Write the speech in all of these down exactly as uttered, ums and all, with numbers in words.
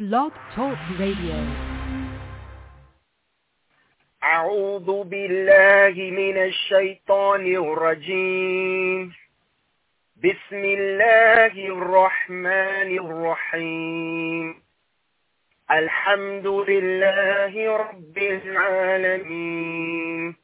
Blog Talk Radio. أعوذ بالله من الشيطان الرجيم. بسم الله الرحمن الرحيم. الحمد لله رب العالمين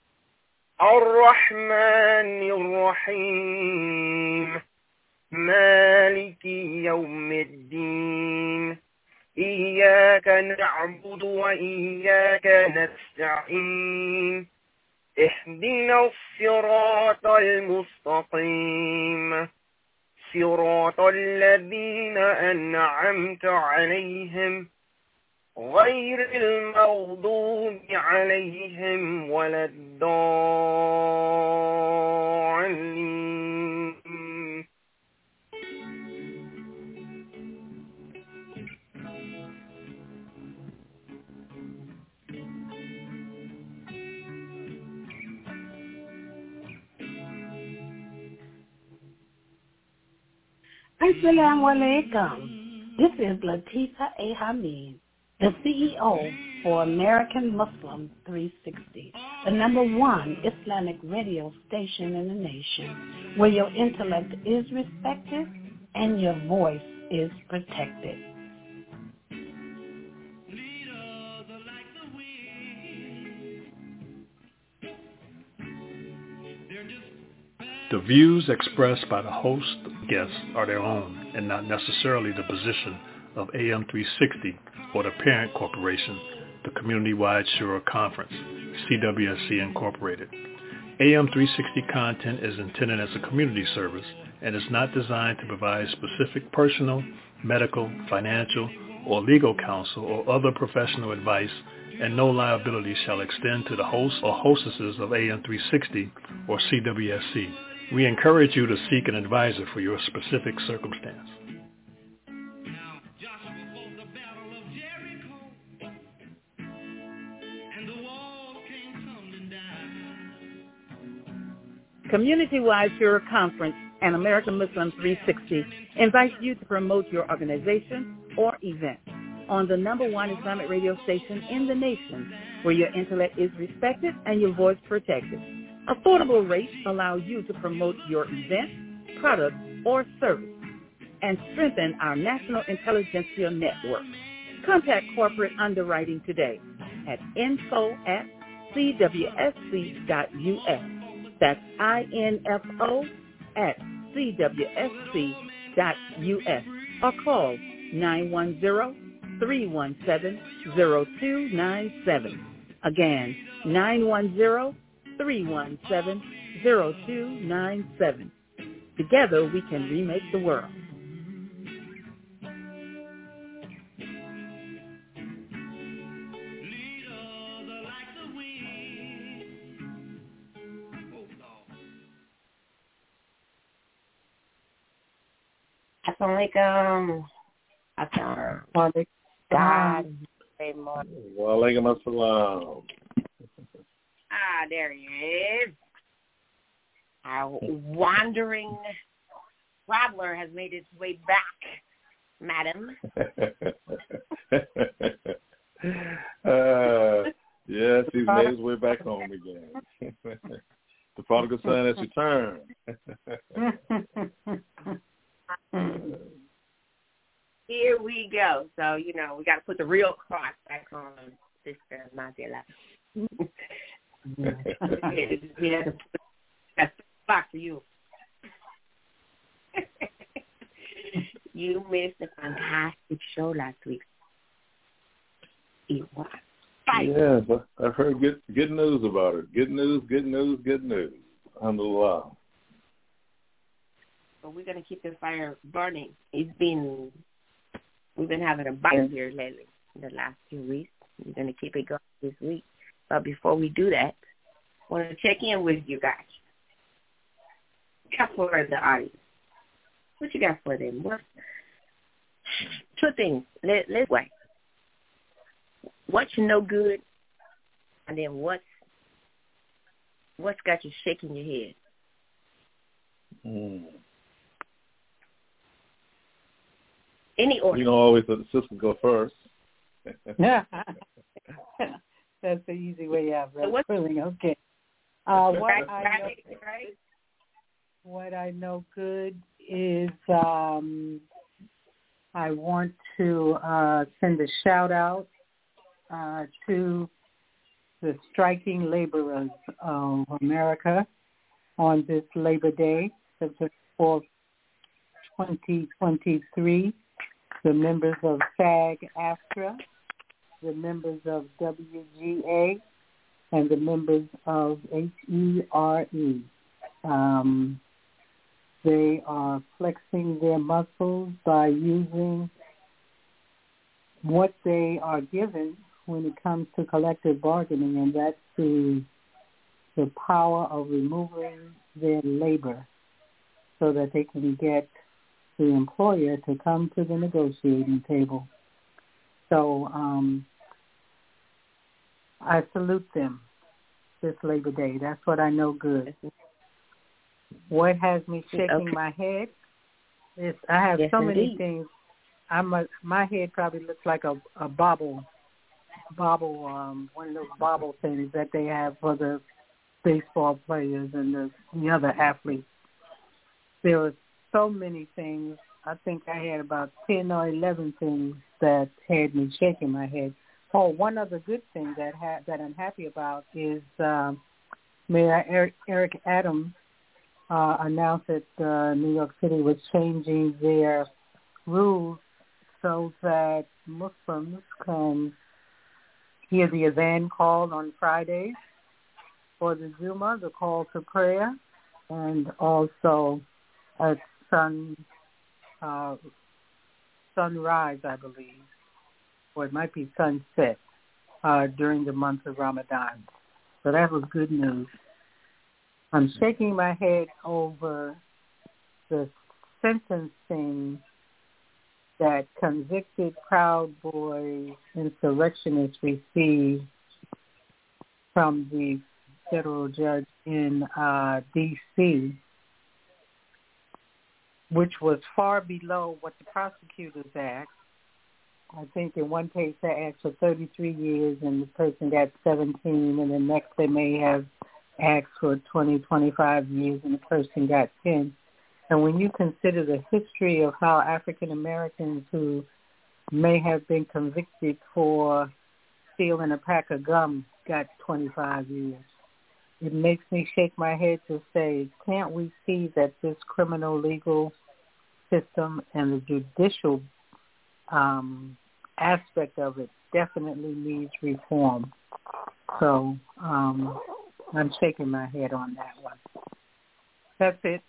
الرحمن الرحيم مالك يوم الدين إياك نعبد وإياك نستعين اهدنا الصراط المستقيم صراط الذين أنعمت عليهم غير المغضوب عليهم ولا الضالين. Assalamu alaikum. This is Latifa A. Hamid, the C E O for American Muslim three sixty, the number one Islamic radio station in the nation, where your intellect is respected and your voice is protected. The views expressed by the host and guests are their own and not necessarily the position of A M three sixty or the parent corporation, the Community-Wide Shura Conference, C W S C Incorporated. A M three sixty content is intended as a community service and is not designed to provide specific personal, medical, financial, or legal counsel or other professional advice, and no liability shall extend to the hosts or hostesses of A M three sixty or C W S C. We encourage you to seek an advisor for your specific circumstance. Community-Wide Shura Conference and American Muslim three sixty invites you to promote your organization or event on the number one Islamic radio station in the nation, where your intellect is respected and your voice protected. Affordable rates allow you to promote your event, product, or service and strengthen our national intelligentsia network. Contact corporate underwriting today at info at c w s c dot u s. That's I-N-F-O at c w s c dot u s or call nine one zero, three one seven, zero two nine seven. Again, nine one zero, three one seven, zero two nine seven. Together we can remake the world. Assalamualaikum. Assalamualaikum. God. Good morning. Walaikum assalam. Ah, there he is. Our wandering traveler has made its way back, madam. uh, yes, he's made his way back home again. The prodigal son has returned. Here we go. So, you know, we got to put the real cross back on Sister Mazila. Yeah, that's the spot for you. You missed a fantastic show last week. It was fight. Yes, I've heard good good news about it. Good news, good news, good news. Alhamdulillah. So we're gonna keep the fire burning. It's been we've been having a fire here lately in the last few weeks. We're gonna keep it going this week. But before we do that, I want to check in with you guys. What you got for the audience? What you got for them? What? Two things. Let, let's wait. What's no good, and then what's what's got you shaking your head? Mm. Any order. You know, always let the sister go first. That's the easy way out. So what's, feeling okay. Uh, what right, I right, know, right. what I know good is um, I want to uh, send a shout out uh, to the striking laborers of America on this Labor Day, September fourth, twenty twenty-three. The members of SAG-AFTRA, the members of W G A, and the members of H E R E. Um, they are flexing their muscles by using what they are given when it comes to collective bargaining, and that's the, the power of removing their labor so that they can get the employer to come to the negotiating table. So um, I salute them this Labor Day. That's what I know good. What has me shaking okay. my head is I have yes, so many indeed. things. I'm a, my head probably looks like a, a bobble, bobble, um, one of those bobble things that they have for the baseball players and the, the other athletes. There were so many things. I think I had about ten or eleven things that had me shaking my head. Oh, one other good thing that ha- that I'm happy about is um, Mayor Eric, Eric Adams uh, announced that uh, New York City was changing their rules so that Muslims can hear the adhan called on Fridays for the Juma, the call to prayer, and also at sun uh, sunrise, I believe, or it might be sunset uh, during the month of Ramadan. So that was good news. I'm shaking my head over the sentencing that convicted Proud Boys insurrectionists received from the federal judge in uh, D C, which was far below what the prosecutors asked. I think in one case they asked for thirty-three years and the person got seventeen, and the next they may have asked for twenty, twenty-five years and the person got ten. And when you consider the history of how African Americans who may have been convicted for stealing a pack of gum got twenty-five years, it makes me shake my head to say, can't we see that this criminal legal system and the judicial um, aspect of it definitely needs reform? So um, I'm shaking my head on that one. That's it.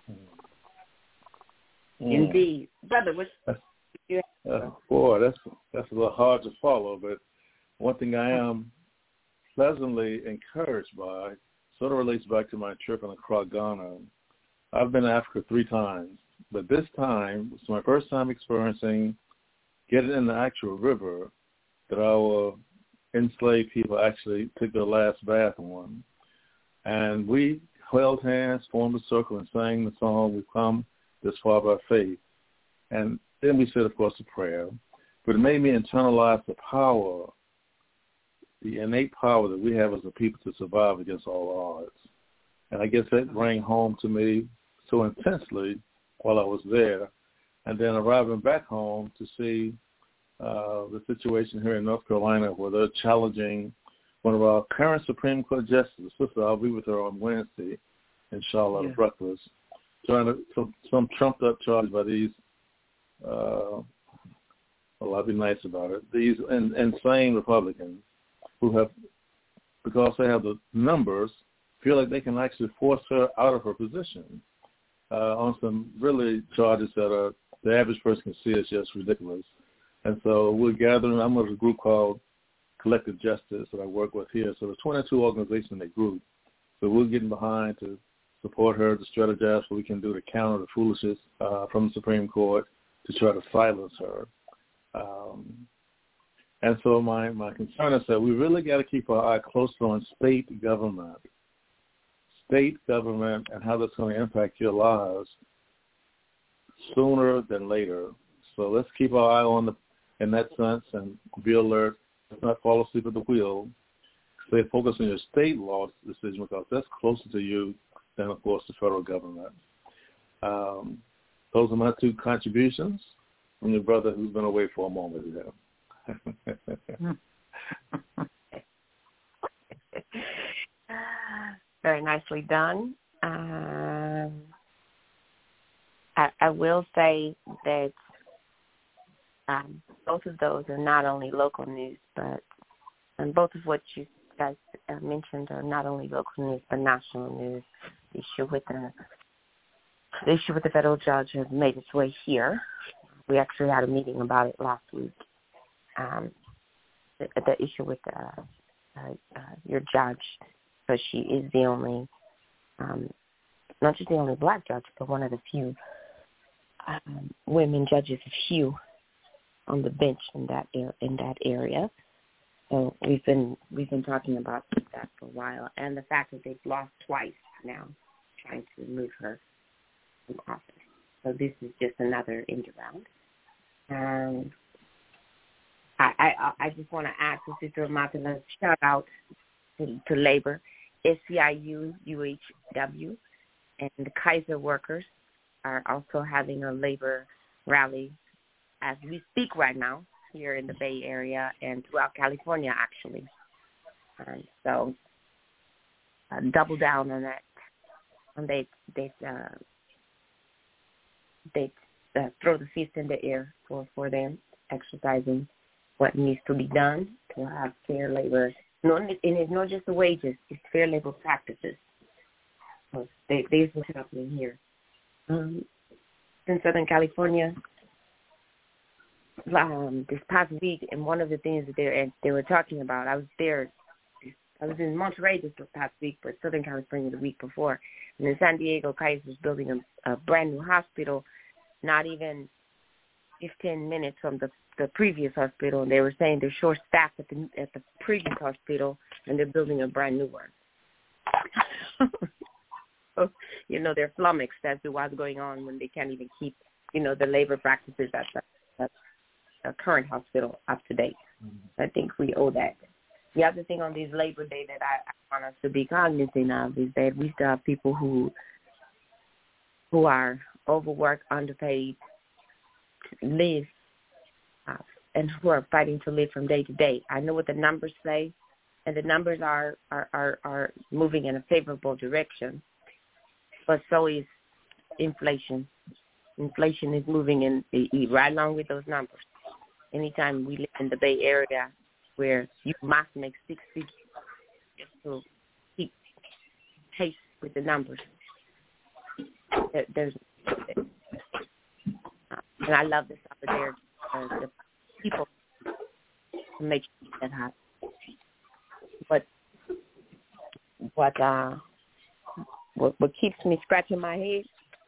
Mm. Indeed. Brother, what's you uh, boy, that's that's a little hard to follow, but one thing I am pleasantly encouraged by sort of relates back to my trip in Accra, Ghana. I've been to Africa three times, but this time it's my first time experiencing getting in the actual river that our enslaved people actually took their last bath on. And we held hands, formed a circle, and sang the song, "We've come this far by faith." And then we said, of course, a prayer. But it made me internalize the power, the innate power that we have as a people to survive against all odds. And I guess that rang home to me so intensely while I was there. And then arriving back home to see uh, the situation here in North Carolina where they're challenging one of our current Supreme Court justices. Sister, I'll be with her on Wednesday in Charlotte yeah. breakfast, trying to some, some trumped up charge by these, uh, well, I'll be nice about it, these in, insane Republicans who have, because they have the numbers, feel like they can actually force her out of her position uh, on some really charges that are, the average person can see as just ridiculous. And so we're gathering, I'm with a group called Collective Justice that I work with here. So there's twenty-two organizations in that group. So we're getting behind to support her, to strategize what we can do to counter the foolishness uh, from the Supreme Court to try to silence her. Um, and so my, my concern is that we really got to keep our eye closer on state government, state government and how that's going to impact your lives sooner than later. So let's keep our eye on the in that sense and be alert. Let's not fall asleep at the wheel. Stay focused on your state law decision because that's closer to you than, of course, the federal government. Um, those are my two contributions from your brother who's been away for a moment ago. Very nicely done. Um, I, I will say that um, both of those are not only local news, but and both of what you guys uh, mentioned are not only local news but national news. The issue with the the issue with the federal judge has made its way here. We actually had a meeting about it last week. Um, the, the issue with uh, uh, uh, your judge, because she is the only, um, not just the only black judge, but one of the few um, women judges, a few on the bench in that er- in that area. So we've been we've been talking about that for a while, and the fact that they've lost twice now, trying to remove her from office. So this is just another end around. Um, I, I I just want to ask Sister Martina, shout out to, to labor, S C I U, U H W, and the Kaiser workers are also having a labor rally as we speak right now here in the Bay Area and throughout California, actually. And so uh, double down on that. And they they uh, they uh, throw the fist in the air for, for them, exercising what needs to be done to have fair labor. No, and it's not just the wages; it's fair labor practices. So they, this is happening here um, in Southern California. Um, this past week, and one of the things that they they were talking about, I was there. I was in Monterey this past week, but Southern California the week before. And in San Diego, Kaiser was building a, a brand new hospital, not even fifteen minutes from the the previous hospital. And they were saying they're short staffed at the at the previous hospital, and they're building a brand new one. So, you know, they're flummoxed as to what's going on when they can't even keep, you know, the labor practices at the, at the current hospital up to date. Mm-hmm. I think we owe that. The other thing on this Labor Day that I, I want us to be cognizant of is that we still have people who who are overworked, underpaid, live, uh, and who are fighting to live from day to day. I know what the numbers say, and the numbers are, are, are, are moving in a favorable direction, but so is inflation. Inflation is moving in right along with those numbers. Anytime we live in the Bay Area, where you must make six figures just to keep pace with the numbers. There, there's, uh, and I love this over there, uh, the people make that happen. But what uh, what, what keeps me scratching my head?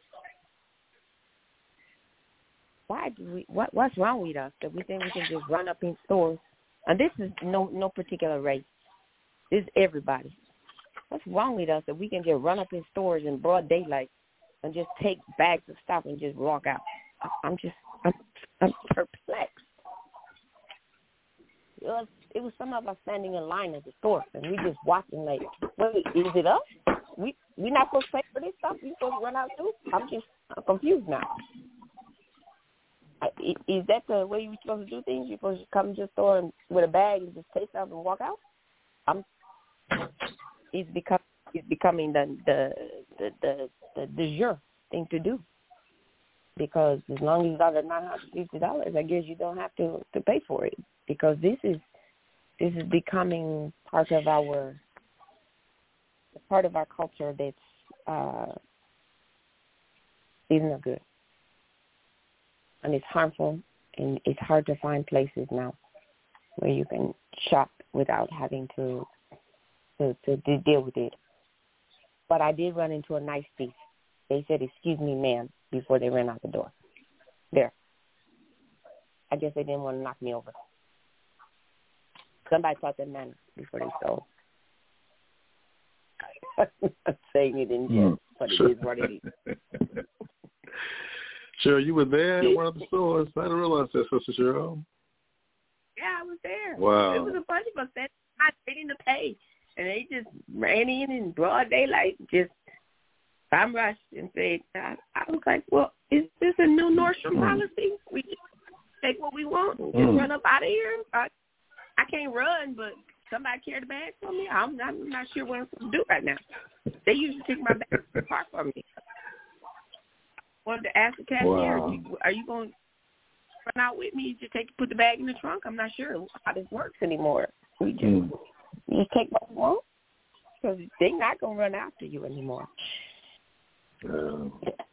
Why do we? What what's wrong with us that we think we can just run up in stores? And this is no no particular race. This is everybody. What's wrong with us that we can just run up in stores in broad daylight and just take bags of stuff and just walk out? I'm just, I'm, I'm perplexed. It was, it was some of us standing in line at the store, and we just watching like, wait, is it us? We we not supposed to pay for this stuff? We supposed to run out too? I'm just, I'm confused now. Is that the way you're supposed to do things? You're supposed to come to the store and, with a bag and just take stuff and walk out? I'm, it's, become, it's becoming the the the the, the de jure thing to do. Because as long as you got the nine hundred fifty dollars, I guess you don't have to, to pay for it. Because this is this is becoming part of our part of our culture that's uh, isn't good. And it's harmful, and it's hard to find places now where you can shop without having to, to to to deal with it. But I did run into a nice piece. They said, "Excuse me, ma'am," before they ran out the door. There. I guess they didn't want to knock me over. Somebody taught them manners before they stole. I'm not saying it in jest, but it is what it is. Cheryl, you were there at one of the stores. I didn't realize that, Sister Cheryl. Yeah, I was there. Wow. It was a bunch of us that not waiting to pay, and they just ran in in broad daylight, just I'm rushed and said, I, I was like, well, is this a new Nordstrom policy? We just take what we want and just mm. run up out of here? I, I can't run, but somebody carry the bag for me. I'm not, I'm not sure what I'm supposed to do right now. They usually take my bag apart for me. Wanted to ask the cashier, wow. are you going to run out with me? Just take put the bag in the trunk? I'm not sure how this works anymore. We just, mm. you just take what you want because they're not going to run after you anymore. Uh,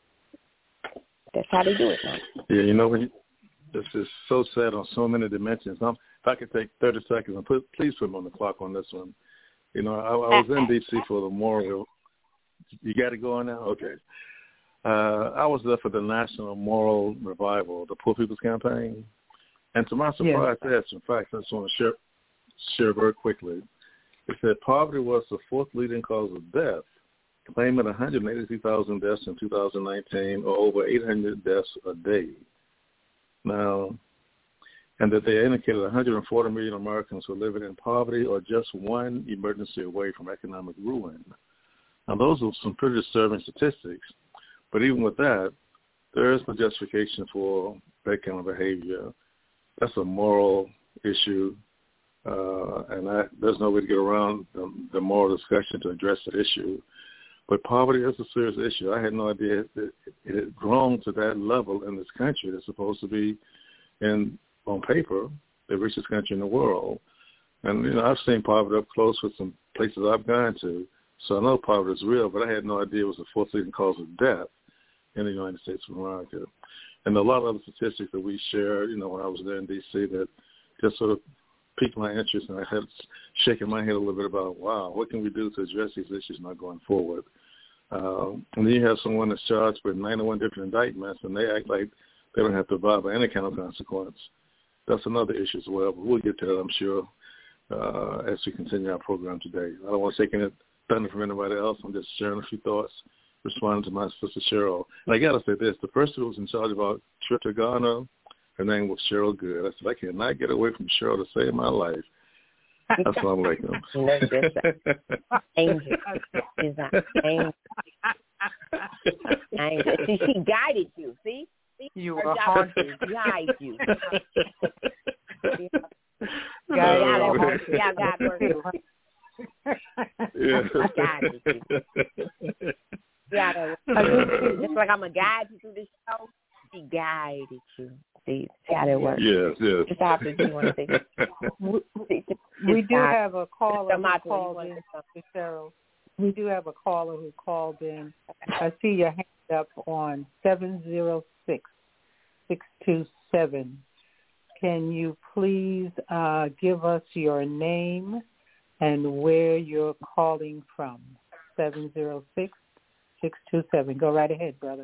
That's how they do it now. Yeah, you know, when you, this is so sad on so many dimensions. Um, if I could take thirty seconds and put, please put me on the clock on this one. You know, I, I was in D C for the Memorial. You got to go on now? Okay. Uh, I was there for the National Moral Revival, the Poor People's Campaign. And to my surprise, yeah. they had some facts I just want to share, share very quickly. It said poverty was the fourth leading cause of death, claiming one hundred eighty-two thousand deaths in two thousand nineteen, or over eight hundred deaths a day. Now, and that they indicated one hundred forty million Americans were living in poverty or just one emergency away from economic ruin. Now, those are some pretty disturbing statistics. But even with that, there is no justification for that kind of behavior. That's a moral issue, uh, and I, there's no way to get around the, the moral discussion to address the issue. But poverty is a serious issue. I had no idea that it had grown to that level in this country. It's supposed to be, in on paper, the richest country in the world. And, you know, I've seen poverty up close with some places I've gone to, so I know poverty is real, but I had no idea it was the fourth leading cause of death in the United States of America. And a lot of other statistics that we shared, you know, when I was there in D C that just sort of piqued my interest, and I had shaking my head a little bit about, wow, what can we do to address these issues not going forward? Um, and then you have someone that's charged with ninety-one different indictments, and they act like they don't have to abide by any kind of consequence. That's another issue as well, but we'll get to that, I'm sure, uh, as we continue our program today. I don't want to take any thunder from anybody else. I'm just sharing a few thoughts, responding to my sister Cheryl. And I got to say this, the person who was in charge of our trip to Ghana, her name was Cheryl Good. I said, I cannot get away from Cheryl to save my life. Assalamu alaikum. Angel. She's an angel. Angel. See, she guided you, see? see? You were haunted. She guided you. Guided you. Yeah, God worked you. Yeah. Guided you. Yeah, just like I'm going to guide you through this show, she guided you. See, see how that works. Yes, yes. Just after you want to say we, we do have a caller who called in, Cheryl. We do have a caller who called in. I see your hand up on seven zero six, six two seven. Can you please uh, give us your name and where you're calling from? seven zero six, six two seven. Go right ahead, brother.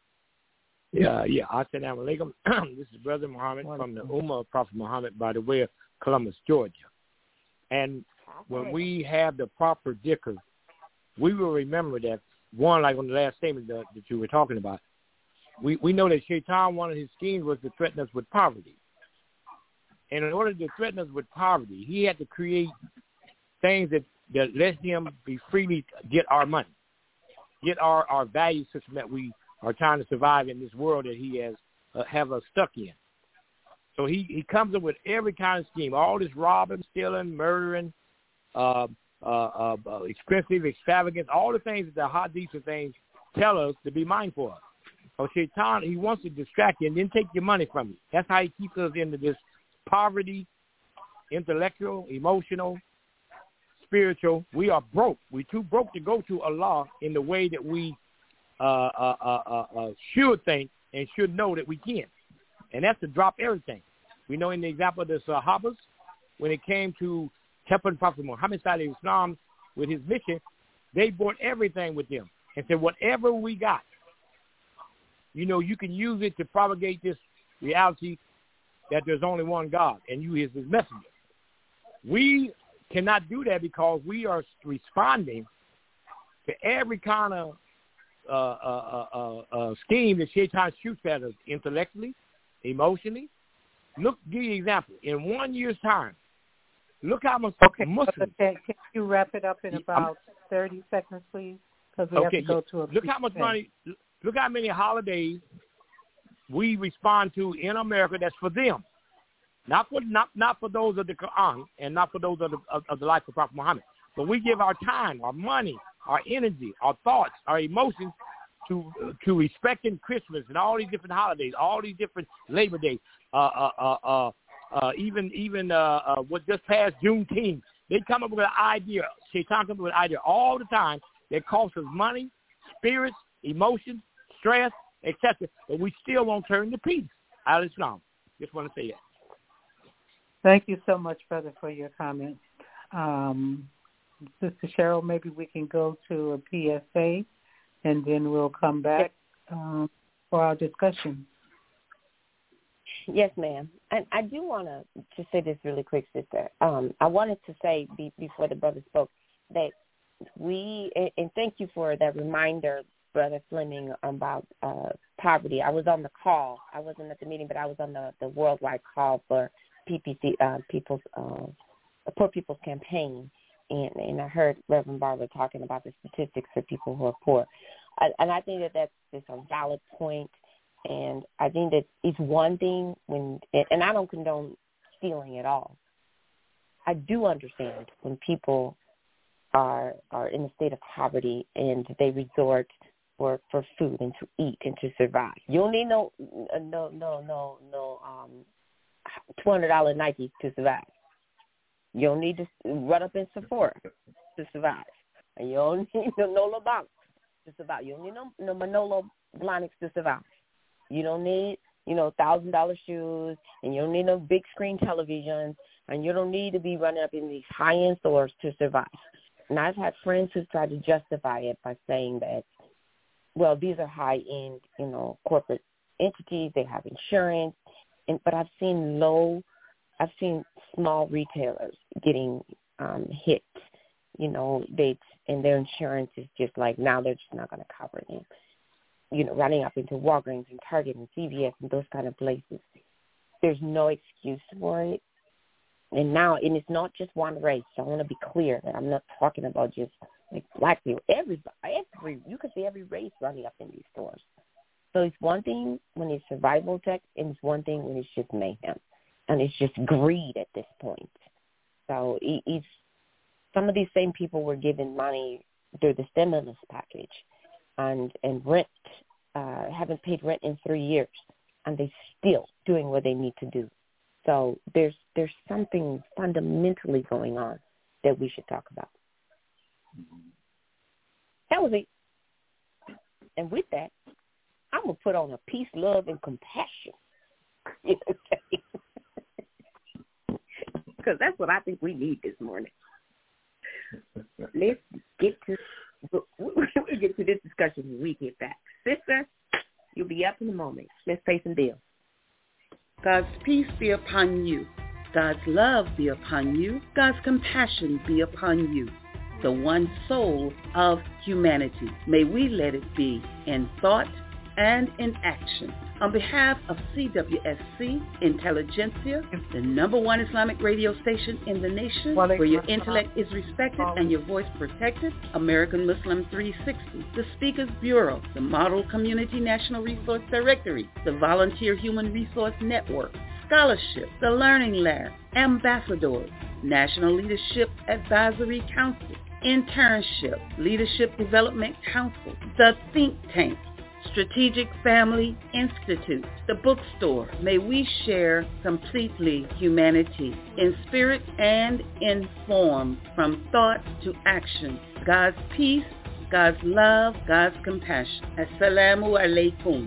Yeah, yeah. Assalamu alaikum. This is Brother Muhammad from the Ummah of Prophet Muhammad by the way of Columbus, Georgia. And when we have the proper dhikr, we will remember that, one, like on the last statement that, that you were talking about, we, we know that Shaitan, one of his schemes was to threaten us with poverty. And in order to threaten us with poverty, he had to create things that, that let him be freely get our money, get our, our value system that we are trying to survive in this world that he has uh, have us stuck in. So he, he comes up with every kind of scheme, all this robbing, stealing, murdering, uh, uh, uh, uh, expensive, extravagance, all the things that the hadiths and things tell us to be mindful of. So Shaitan, he wants to distract you and then take your money from you. That's how he keeps us into this poverty, intellectual, emotional, spiritual. We are broke. We're too broke to go to Allah in the way that we Uh, uh, uh, uh, uh, should think and should know that we can. And that's to drop everything. We know in the example of the Sahabas, when it came to helping Prophet Muhammad Sallallahu Alaihi Wasallam with his mission, they brought everything with them and said, whatever we got, you know, you can use it to propagate this reality that there's only one God and you is his messenger. We cannot do that because we are responding to every kind of uh, uh, uh, uh, scheme that Shaitan shoots at us intellectually, emotionally. Look, give you an example. In one year's time, look how much okay, Muslims. Okay, can you wrap it up in about thirty seconds, please? Because we okay, have to go to a. Look how much money. Look how many holidays we respond to in America that's for them, not for not not for those of the Quran and not for those of the of, of the life of Prophet Muhammad. But we give our time, our money, our energy, our thoughts, our emotions to to respecting Christmas and all these different holidays, all these different Labor Day, uh, uh, uh, uh, uh, even even uh, uh, what just passed Juneteenth. They come up with an idea. Shaitan comes up with an idea all the time that costs us money, spirits, emotions, stress, et cetera. But we still won't turn to peace. Al Islam. Just want to say that. Thank you so much, brother, for your comments. Um, Sister Cheryl, maybe we can go to a P S A, and then we'll come back um, for our discussion. Yes, ma'am. And I do want to just say this really quick, sister. Um, I wanted to say be, before the brother spoke that we, and thank you for that reminder, Brother Fleming, about uh, poverty. I was on the call. I wasn't at the meeting, but I was on the, the worldwide call for P P C, uh, People's uh, Poor People's Campaign. And, and I heard Reverend Barber talking about the statistics for people who are poor. I, and I think that that's just a valid point. And I think that it's one thing when, and I don't condone stealing at all. I do understand when people are are in a state of poverty and they resort for, for food and to eat and to survive. You don't need no, no, no, no, no um, two hundred dollars Nike to survive. You don't need to run up in Sephora to survive. And you don't need no Nola Banks to survive. You don't need no, no Manolo Blahniks to survive. You don't need, you know, one thousand dollars shoes, and you don't need no big screen televisions, and you don't need to be running up in these high-end stores to survive. And I've had friends who tried to justify it by saying that, well, these are high-end, you know, corporate entities. They have insurance. And but I've seen low, I've seen small retailers getting um, hit. You know, they and their insurance is just like, now they're just not going to cover them. You know, running up into Walgreens and Target and C V S and those kind of places. There's no excuse for it. And now, and it's not just one race. So I want to be clear that I'm not talking about just like black people. Everybody, every, you could see every race running up in these stores. So it's one thing when it's survival tech, and it's one thing when it's just mayhem. And it's just greed at this point. So it's, some of these same people were given money through the stimulus package and, and rent, uh, haven't paid rent in three years, and they still doing what they need to do. So there's there's something fundamentally going on that we should talk about. That was it. And with that, I'm going to put on a peace, love, and compassion. Because that's what I think we need this morning. Let's get to we'll get to this discussion when we get back. Sister, you'll be up in a moment. Let's pay some bills. God's peace be upon you. God's love be upon you. God's compassion be upon you. The one soul of humanity. May we let it be in thought and in action. On behalf of C W S C Intelligentsia, the number one Islamic radio station in the nation, where your intellect is respected and your voice protected, American Muslim three sixty, the Speakers Bureau, the Model Community National Resource Directory, the Volunteer Human Resource Network, Scholarship, the Learning Lab, Ambassadors, National Leadership Advisory Council, Internship, Leadership Development Council, the Think Tank, Strategic Family Institute, the bookstore. May we share completely humanity in spirit and in form, from thought to action. God's peace, God's love, God's compassion. Assalamu alaikum.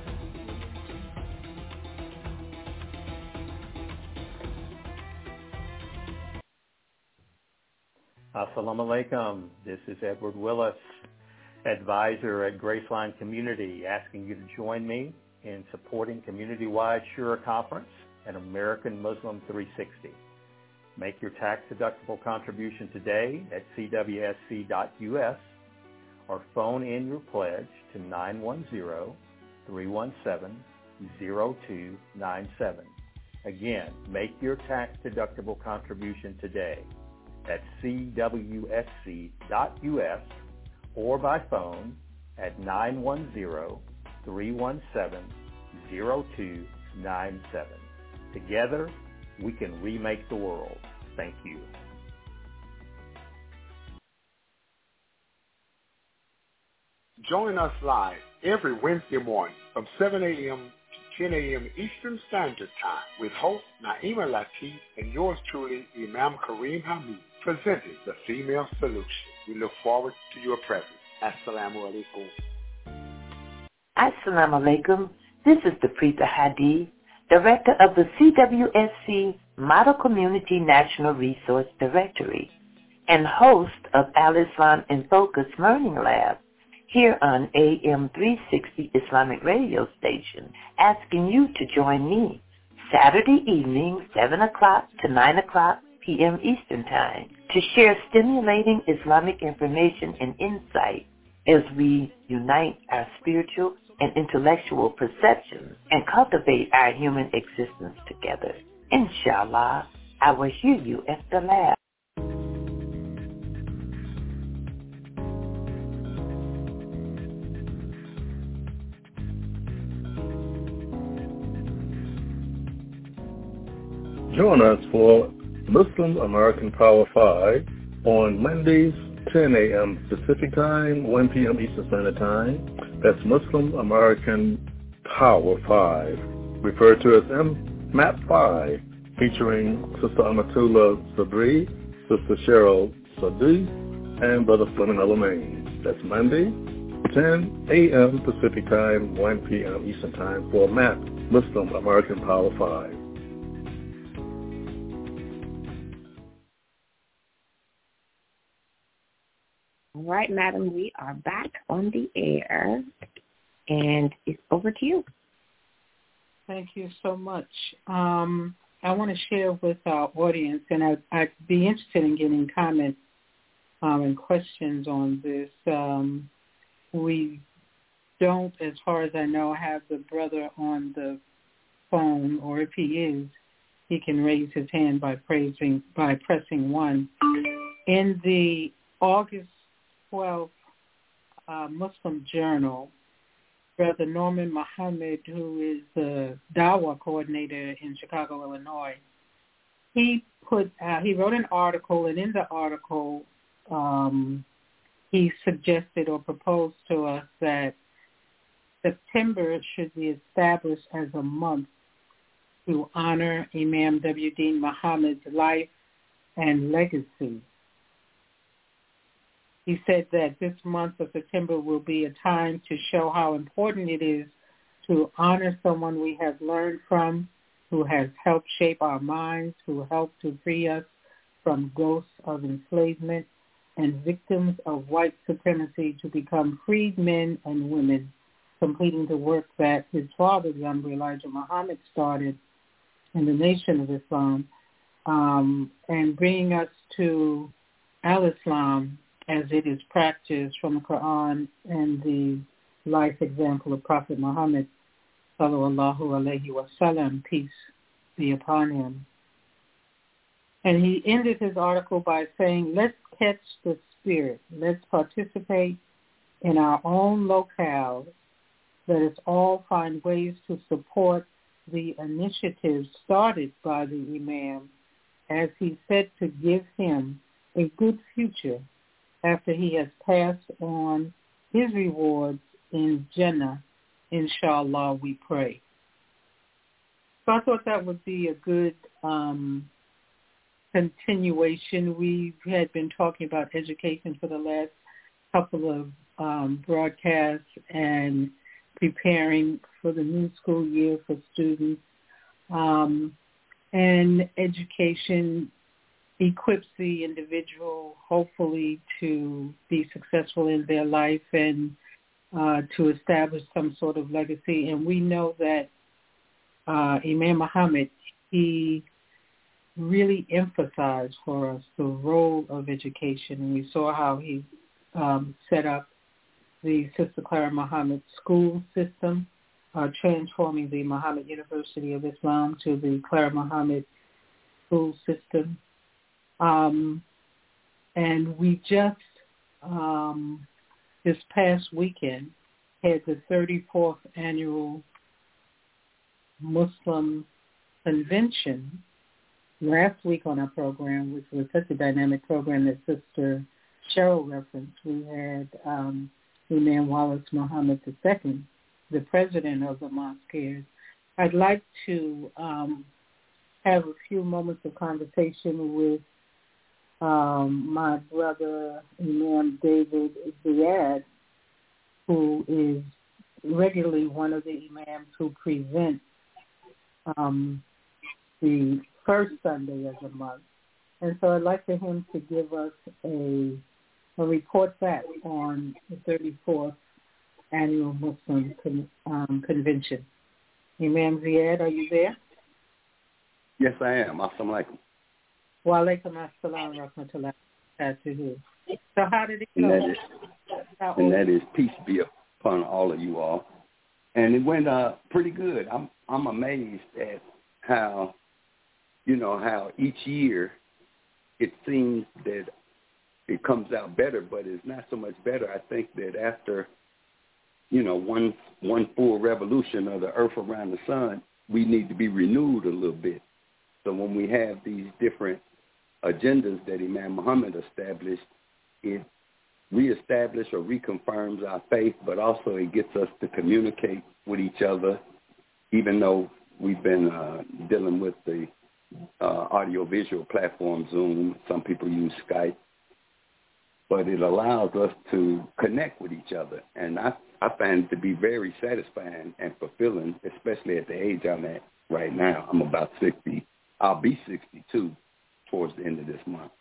Assalamu alaikum. This is Edward Willis, advisor at Graceline Community, asking you to join me in supporting community-wide Shura Conference and American Muslim three sixty. Make your tax-deductible contribution today at c w s c dot u s or phone in your pledge to nine one zero, three one seven, zero two nine seven. Again, make your tax-deductible contribution today at c w s c dot u s or by phone at nine one zero, three one seven, zero two nine seven. Together, we can remake the world. Thank you. Join us live every Wednesday morning from seven a.m. to ten a.m. Eastern Standard Time with host Naima Latif and yours truly, Imam Kareem Hamid, presenting The Female Solution. We look forward to your presence. Assalamu alaikum. Assalamu alaikum. This is the Preeta Hadi, Director of the C W S C Model Community National Resource Directory and host of Al Islam in Focus Learning Lab here on A M three sixty Islamic Radio Station, asking you to join me Saturday evening, seven o'clock to nine o'clock p.m. Eastern Time, to share stimulating Islamic information and insight as we unite our spiritual and intellectual perceptions and cultivate our human existence together. Inshallah, I will hear you at the lab. Join us for Muslim American Power five on Mondays, ten a.m. Pacific Time, one p.m. Eastern Standard Time. That's Muslim American Power five, referred to as M M A P five, featuring Sister Amatullah Sabri, Sister Cheryl Sadi, and Brother Fleming Alamain. That's Monday, ten a.m. Pacific Time, one p.m. Eastern Time for M A P, Muslim American Power five. All right, madam, we are back on the air, and it's over to you. Thank you so much. Um, I want to share with our audience, and I'd, I'd be interested in getting comments um, and questions on this. Um, we don't, as far as I know, have the brother on the phone, or if he is, he can raise his hand by praising by pressing one. In the August twelfth uh, Muslim Journal, Brother Norman Muhammad, who is the Dawah coordinator in Chicago, Illinois, he put uh, he wrote an article, and in the article um, he suggested or proposed to us that September should be established as a month to honor Imam W. Deen Muhammad's life and legacy. He said that this month of September will be a time to show how important it is to honor someone we have learned from, who has helped shape our minds, who helped to free us from ghosts of enslavement and victims of white supremacy to become freed men and women, completing the work that his father, the Honorable Elijah Muhammad, started in the Nation of Islam, um, and bringing us to Al-Islam as it is practiced from the Quran and the life example of Prophet Muhammad, sallallahu alayhi wa sallam, peace be upon him. And he ended his article by saying, let's catch the spirit. Let's participate in our own locales. Let us all find ways to support the initiatives started by the Imam, as he said, to give him a good future after he has passed on his rewards in Jannah, inshallah, we pray. So I thought that would be a good um, continuation. We had been talking about education for the last couple of um, broadcasts and preparing for the new school year for students. Um, and education equips the individual, hopefully, to be successful in their life and uh, to establish some sort of legacy. And we know that uh, Imam Muhammad, he really emphasized for us the role of education. And we saw how he um, set up the Sister Clara Muhammad school system, uh, transforming the Muhammad University of Islam to the Clara Muhammad school system. Um, and we just, um, this past weekend, had the thirty-fourth annual Muslim convention last week on our program, which was such a dynamic program that Sister Cheryl referenced. We had um, Imam Wallace Muhammad the Second, the president of the Mosqueers. I'd like to um, have a few moments of conversation with um, my brother, Imam David Ziad, who is regularly one of the imams who presents um, the first Sunday of the month. And so I'd like for him to give us a, a report back on the thirty-fourth Annual Muslim Con, um, Convention. Imam Ziad, are you there? Yes, I am. Assalamu alaikum. Wa alaikum assalam wa rahmatullahi wa barakatuh. So how did it go? And that is, and that is peace be upon all of you all. And it went uh, pretty good. I'm I'm amazed at how, you know, how each year it seems that it comes out better, but it's not so much better. I think that after, you know, one one full revolution of the earth around the sun, we need to be renewed a little bit. So when we have these different agendas that Imam Muhammad established, it reestablishes or reconfirms our faith, but also it gets us to communicate with each other, even though we've been uh, dealing with the uh, audiovisual platform Zoom. Some people use Skype. But it allows us to connect with each other. And I, I find it to be very satisfying and fulfilling, especially at the age I'm at right now. I'm about sixty. I'll be sixty-two towards the end of this month.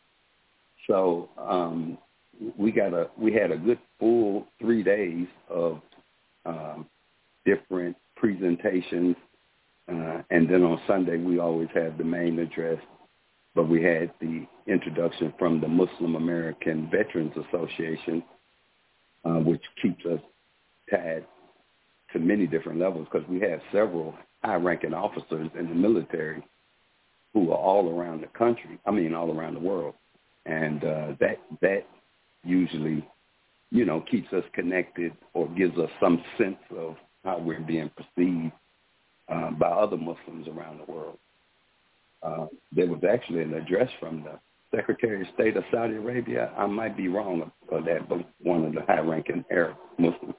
So um, we got a we had a good full three days of um, different presentations. Uh, and then on Sunday, we always have the main address. But we had the introduction from the Muslim American Veterans Association, uh, which keeps us tied to many different levels because we have several high-ranking officers in the military who are all around the country, I mean all around the world. And uh, that that usually, you know, keeps us connected or gives us some sense of how we're being perceived uh, by other Muslims around the world. Uh, there was actually an address from the Secretary of State of Saudi Arabia. I might be wrong about that, but one of the high-ranking Arab Muslims.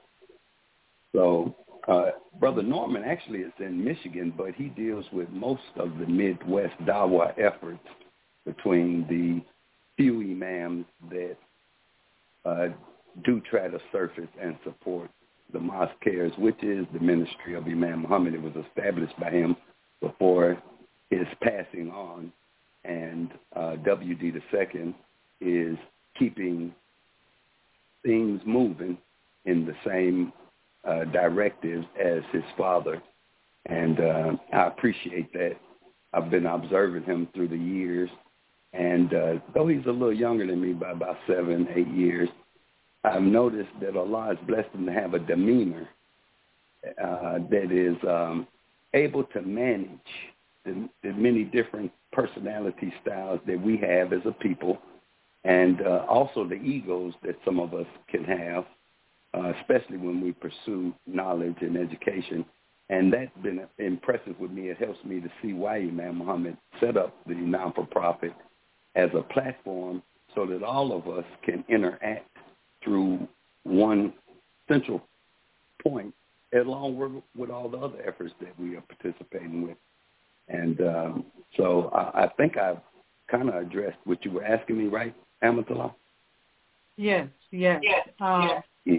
So uh, Brother Norman actually is in Michigan, but he deals with most of the Midwest Dawah efforts between the few imams that uh, do try to surface and support the Mosqueers, which is the ministry of Imam Muhammad. It was established by him before his passing on, and uh, W D the second is keeping things moving in the same uh, directives as his father, and uh, I appreciate that. I've been observing him through the years, and uh, though he's a little younger than me by about seven, eight years, I've noticed that Allah has blessed him to have a demeanor uh, that is um, able to manage The, the many different personality styles that we have as a people, and uh, also the egos that some of us can have, uh, especially when we pursue knowledge and education. And that's been impressive with me. It helps me to see why Imam Muhammad set up the non-for-profit as a platform so that all of us can interact through one central point, along with, with all the other efforts that we are participating with. And um, so I, I think I've kind of addressed what you were asking me, right, Amatullah? Yes, yes. yes, um, yes.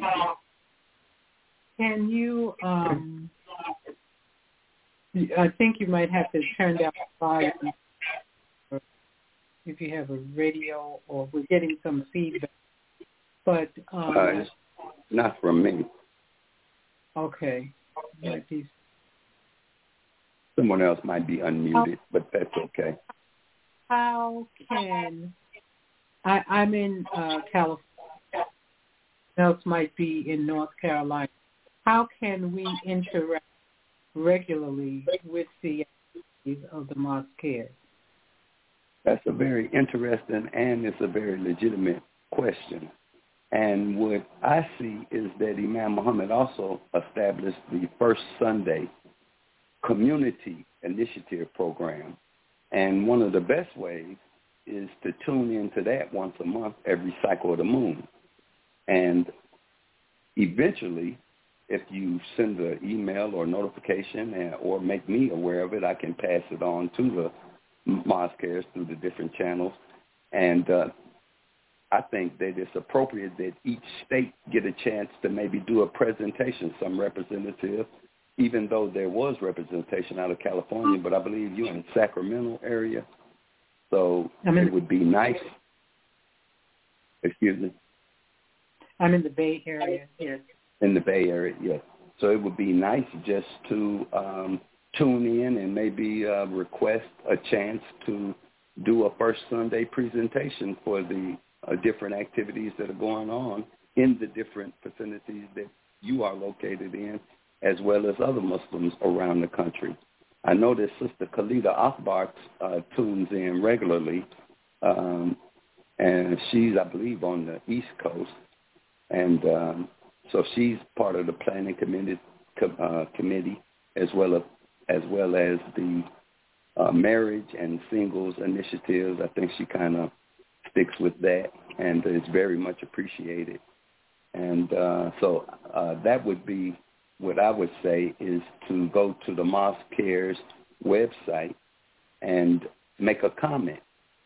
Can you, um, I think you might have to turn down the volume if you have a radio, or we're getting some feedback. But um, uh, it's not from me. Okay. Might be. Someone else might be unmuted, but that's okay. How can I? I'm in uh, California, else might be in North Carolina. How can we interact regularly with the activities of the mosque cares? That's a very interesting and it's a very legitimate question. And what I see is that Imam Muhammad also established the First Sunday Community Initiative Program. And one of the best ways is to tune into that once a month, every cycle of the moon. And eventually, if you send an email or notification and, or make me aware of it, I can pass it on to the mosque cares through the different channels. And uh, I think that it's appropriate that each state get a chance to maybe do a presentation, some representative, even though there was representation out of California, but I believe you're in the Sacramento area, so I'm in, it would be nice. Excuse me? I'm in the Bay Area, yes. In the Bay Area, yes. So it would be nice just to um, tune in and maybe uh, request a chance to do a First Sunday presentation for the uh, different activities that are going on in the different vicinities that you are located in, as well as other Muslims around the country. I know that Sister Khalida Akbar uh, tunes in regularly, um, and she's, I believe, on the East Coast, and um, so she's part of the planning committee, uh, committee as well as, as well as the uh, marriage and singles initiatives. I think she kind of sticks with that, and is very much appreciated. And uh, so uh, that would be what I would say is to go to the Mosque Cares website and make a comment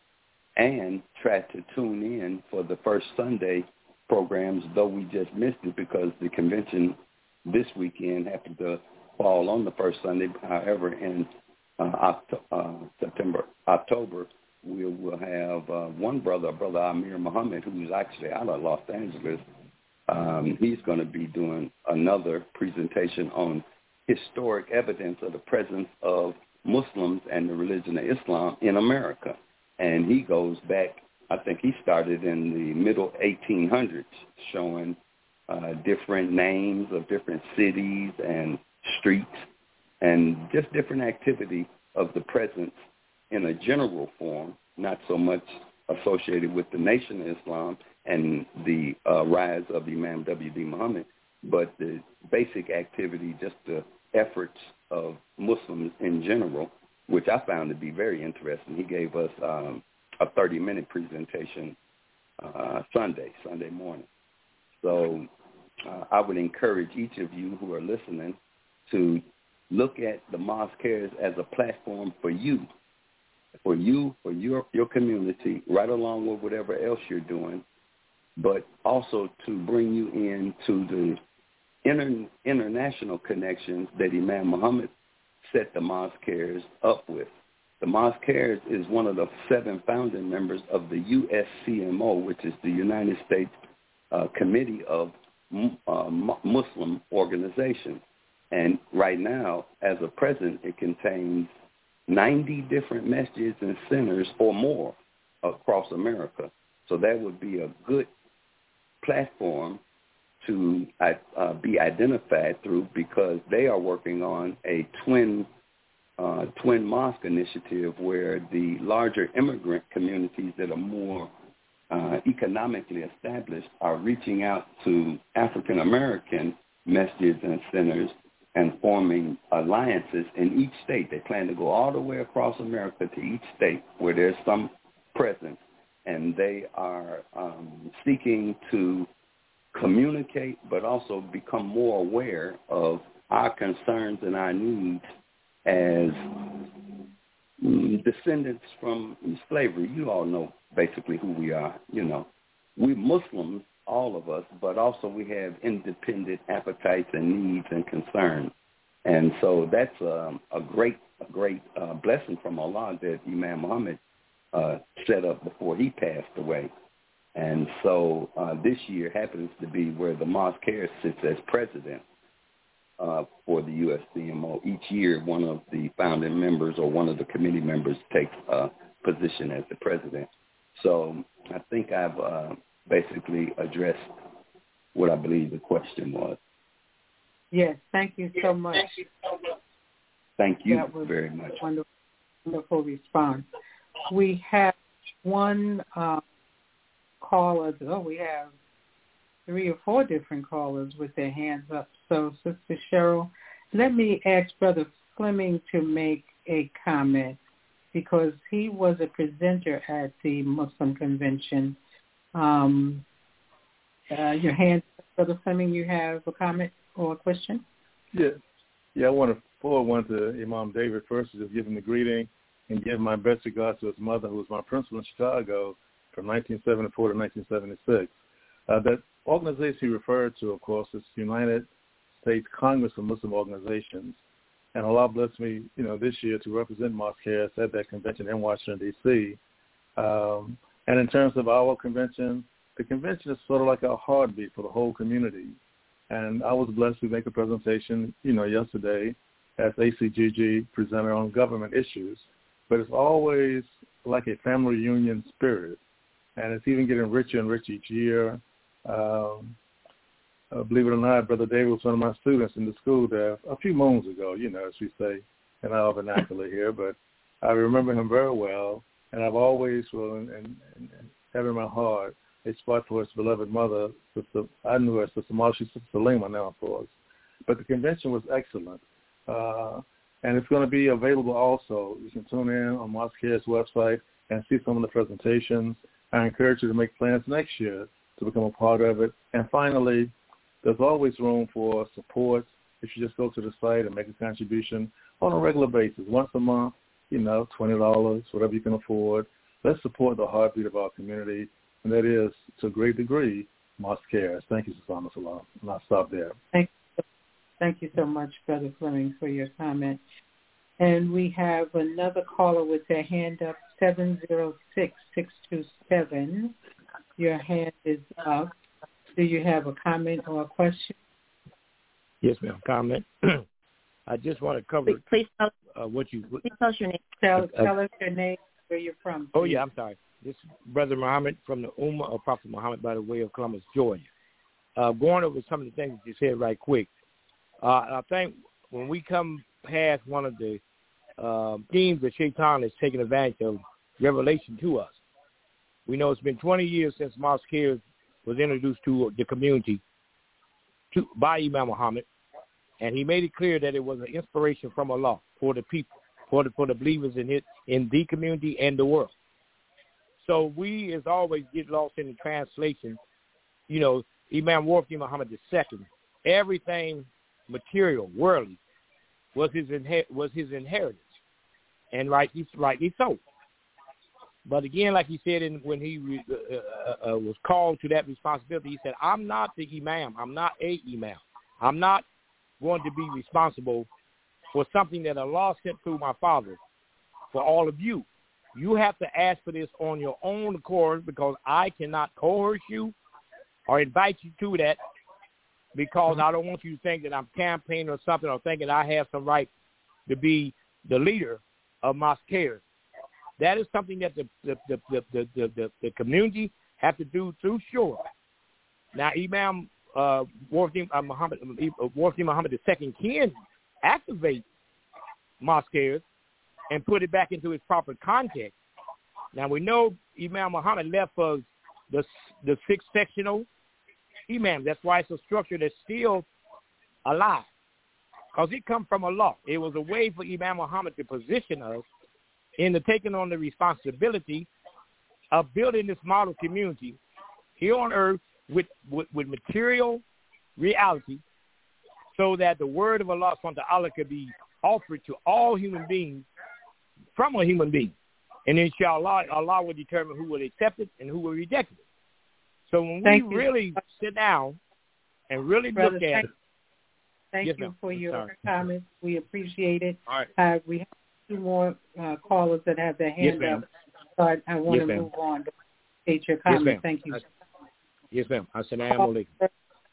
and try to tune in for the First Sunday programs, though we just missed it because the convention this weekend happened to fall on the first Sunday. However, in uh, October, uh, September, October, we will have uh, one brother, Brother Amir Muhammad, who's actually out of Los Angeles. Um, he's going to be doing another presentation on historic evidence of the presence of Muslims and the religion of Islam in America. And he goes back, I think he started in the middle eighteen hundreds, showing uh, different names of different cities and streets and just different activity of the presence in a general form, not so much associated with the Nation of Islam and the uh, rise of Imam W D Muhammad, but the basic activity, just the efforts of Muslims in general, which I found to be very interesting. He gave us um, a thirty-minute presentation uh, Sunday, Sunday morning. So uh, I would encourage each of you who are listening to look at the Mosque Cares as a platform for you, for you, for your, your community, right along with whatever else you're doing, but also to bring you into the inter, international connections that Imam Muhammad set the Mosque Cares up with. The Mosque Cares is one of the seven founding members of the U S C M O, which is the United States uh, Committee of uh, Muslim Organizations. And right now, as of present, it contains ninety different masjids and centers or more across America. So that would be a good platform to uh, be identified through, because they are working on a twin uh, twin mosque initiative where the larger immigrant communities that are more uh, economically established are reaching out to African American masjids and centers and forming alliances in each state. They plan to go all the way across America to each state where there's some presence, and they are um, seeking to communicate but also become more aware of our concerns and our needs as descendants from slavery. You all know basically who we are. You know, we're Muslims, all of us, but also we have independent appetites and needs and concerns. And so that's um, a great, a great uh, blessing from Allah that Imam Muhammad uh, set up before he passed away. And so uh, this year happens to be where the Mosque Cares sits as president uh, for the U S C M O. Each year, one of the founding members or one of the committee members takes a position as the president. So I think I've uh, basically addressed what I believe the question was. Yes, thank you so much. Thank you that was very much. Wonderful, wonderful response. We have one uh, caller. Oh, we have three or four different callers with their hands up. So, Sister Cheryl, let me ask Brother Fleming to make a comment because he was a presenter at the Muslim convention. Um, uh, your hand, Brother Fleming, you have a comment or a question? Yeah. Yeah, I want to forward one to Imam David first, to just give him the greeting and give my best regards to his mother, who was my principal in Chicago from nineteen seventy-four to nineteen seventy-six. Uh, that organization he referred to, of course, is United States Congress of Muslim Organizations. And Allah blessed me, you know, this year to represent Mosque Harris at that convention in Washington, D C. Um, and in terms of our convention, the convention is sort of like a heartbeat for the whole community. And I was blessed to make a presentation, you know, yesterday as A C G G presenter on government issues. But it's always like a family reunion spirit. And it's even getting richer and richer each year. Um, uh, believe it or not, Brother David was one of my students in the school there a few moons ago, you know, as we say in our vernacular here. But I remember him very well. And I've always, well, and, and, and have in my heart, a spot for his beloved mother, Sister, I knew her, Sister Marcia, Sister Salima now, of course. But the convention was excellent. Uh, and it's going to be available also. You can tune in on Mosque Harris' website and see some of the presentations. I encourage you to make plans next year to become a part of it. And finally, there's always room for support if you just go to the site and make a contribution on a regular basis, once a month, you know, twenty dollars, whatever you can afford. Let's support the heartbeat of our community, and that is, to a great degree, Mosque Harris. Thank you, Sister Salam. And I'll stop there. Thank you. Thank you so much, Brother Fleming, for your comment. And we have another caller with their hand up, seven zero six, six two seven. Your hand is up. Do you have a comment or a question? Yes, ma'am. Comment. I just want to cover please, please tell, uh, what you... Please tell us your name. Tell, uh, tell us your name, where you're from. Please. Oh, yeah, I'm sorry. This is Brother Muhammad from the Ummah of Prophet Muhammad by the way of Columbus, Georgia. Uh, going over some of the things that you said right quick. Uh, I think when we come past one of the uh, themes that Shaitan has taken advantage of, revelation to us, we know it's been twenty years since Mosque Harris was introduced to the community to, by Imam Muhammad, and he made it clear that it was an inspiration from Allah for the people, for the, for the believers in it, in the community and the world. So we, as always, get lost in the translation. You know, Imam Warfi Muhammad the Second, everything material, worldly, was his inher- was his inheritance, and rightly, rightly so. But again, like he said, in, when he re, uh, uh, was called to that responsibility, he said, "I'm not the imam. I'm not a imam. I'm not going to be responsible for something that Allah sent through my father for all of you. You have to ask for this on your own accord because I cannot coerce you or invite you to that because I don't want you to think that I'm campaigning or something or thinking I have some right to be the leader of Mosque Harris. That is something that the the, the, the, the, the, the, the community have to do through Shura. Now, Imam uh, Warfi uh, Muhammad, uh, Warfi Muhammad the Second can activate Mosque Harris and put it back into its proper context. Now, we know Imam Muhammad left for the the sixth sectional imam. That's why it's a structure that's still alive, because it comes from Allah. It was a way for Imam Muhammad to position us into taking on the responsibility of building this model community here on earth with, with, with material reality so that the word of Allah subhanahu wa ta'ala could be offered to all human beings from a human being. And inshallah, Allah will determine who will accept it and who will reject it. So when Thank we you. really sit down and really Brother, look at thank, it. Thank Yes, you ma'am. for your Sorry. comments. We appreciate it. All right. Uh, we have two more uh, callers that have their hand Yes, up. So I, I want Yes, to ma'am. move on to state your Yes, comment. ma'am. Thank you. Yes, ma'am. Assalamu alaikum.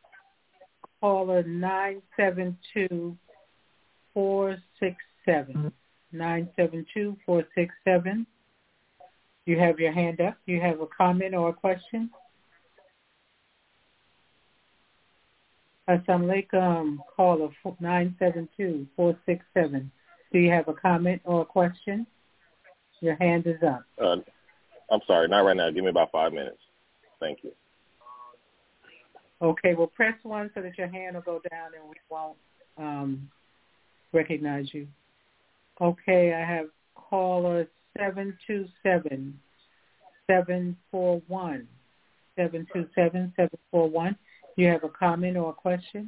Caller nine seven two, four six seven. nine seven two, four six seven. You have your hand up. You have a comment or a question? Assalamu alaikum, caller nine seven two, four six seven. Do you have a comment or a question? Your hand is up. Uh, I'm sorry, not right now. Give me about five minutes. Thank you. Okay, well, press one so that your hand will go down and we won't um, recognize you. Okay, I have caller seven two seven, seven four one. seven two seven, seven four one. Do you have a comment or a question?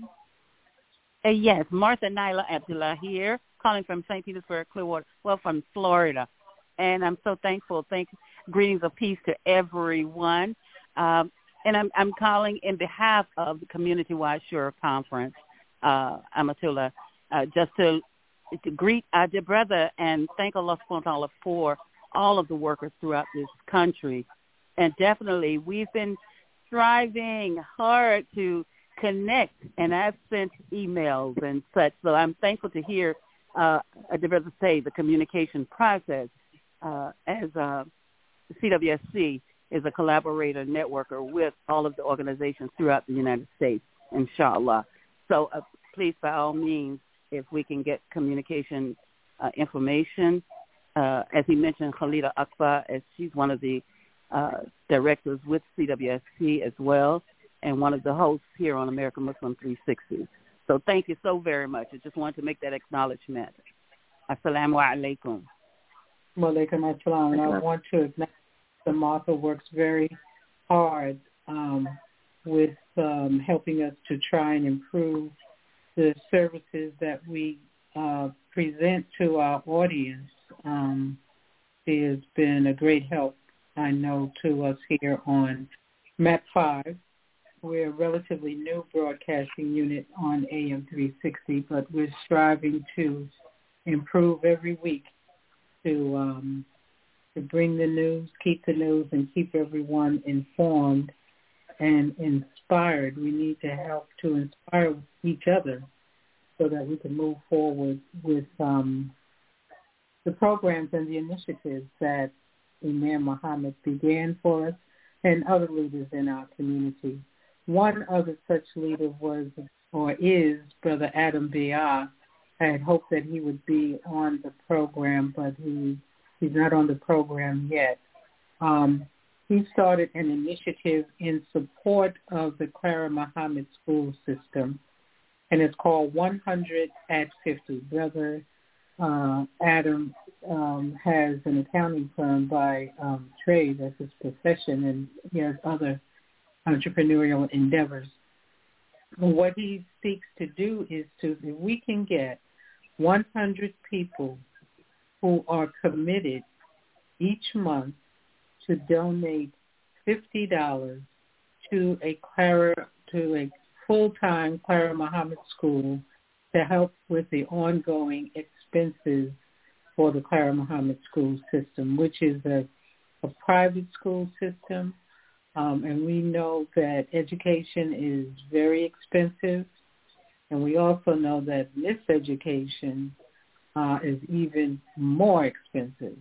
Uh, yes, Martha Nyla Abdullah here, calling from Saint Petersburg, Clearwater, well, from Florida. And I'm so thankful. Thank greetings of peace to everyone. Um, and I'm, I'm calling in behalf of the Community-Wide Shura Conference, uh, Amatullah, uh, just to, to greet our dear brother and thank Allah subhanahu wa ta'ala for all of the workers throughout this country. And definitely we've been striving hard to connect, and I've sent emails and such. So I'm thankful to hear uh, a developer say the communication process uh, as uh, C W S C is a collaborator networker with all of the organizations throughout the United States, inshallah. So uh, please, by all means, if we can get communication uh, information, uh, as he mentioned, Khalida Akbar, as she's one of the Uh, directors with C W S C as well, and one of the hosts here on American Muslim three sixty. So thank you so very much. I just wanted to make that acknowledgement. Assalamu alaikum. Wa alaikum assalam. And I want to acknowledge that Martha works very hard um, with um, helping us to try and improve the services that we uh, present to our audience. Um, she has been a great help, I know, to us here on M A P five. We're a relatively new broadcasting unit on A M three sixty, but we're striving to improve every week to um, to bring the news, keep the news, and keep everyone informed and inspired. We need to help to inspire each other so that we can move forward with um, the programs and the initiatives that Imam Muhammad began for us and other leaders in our community. One other such leader was or is Brother Adam Biar. I had hoped that he would be on the program, but he he's not on the program yet. Um, he started an initiative in support of the Clara Muhammad school system, and it's called one hundred at fifty. Brother uh, Adam um, has an accounting firm by um, trade, that's his profession, and he has other entrepreneurial endeavors. What he seeks to do is to, if we can get one hundred people who are committed each month to donate fifty dollars to a Clara, to a full-time Clara Muhammad school to help with the ongoing expenses for the Clara Muhammad school system, which is a, a private school system. Um, and we know that education is very expensive. And we also know that miseducation uh, is even more expensive.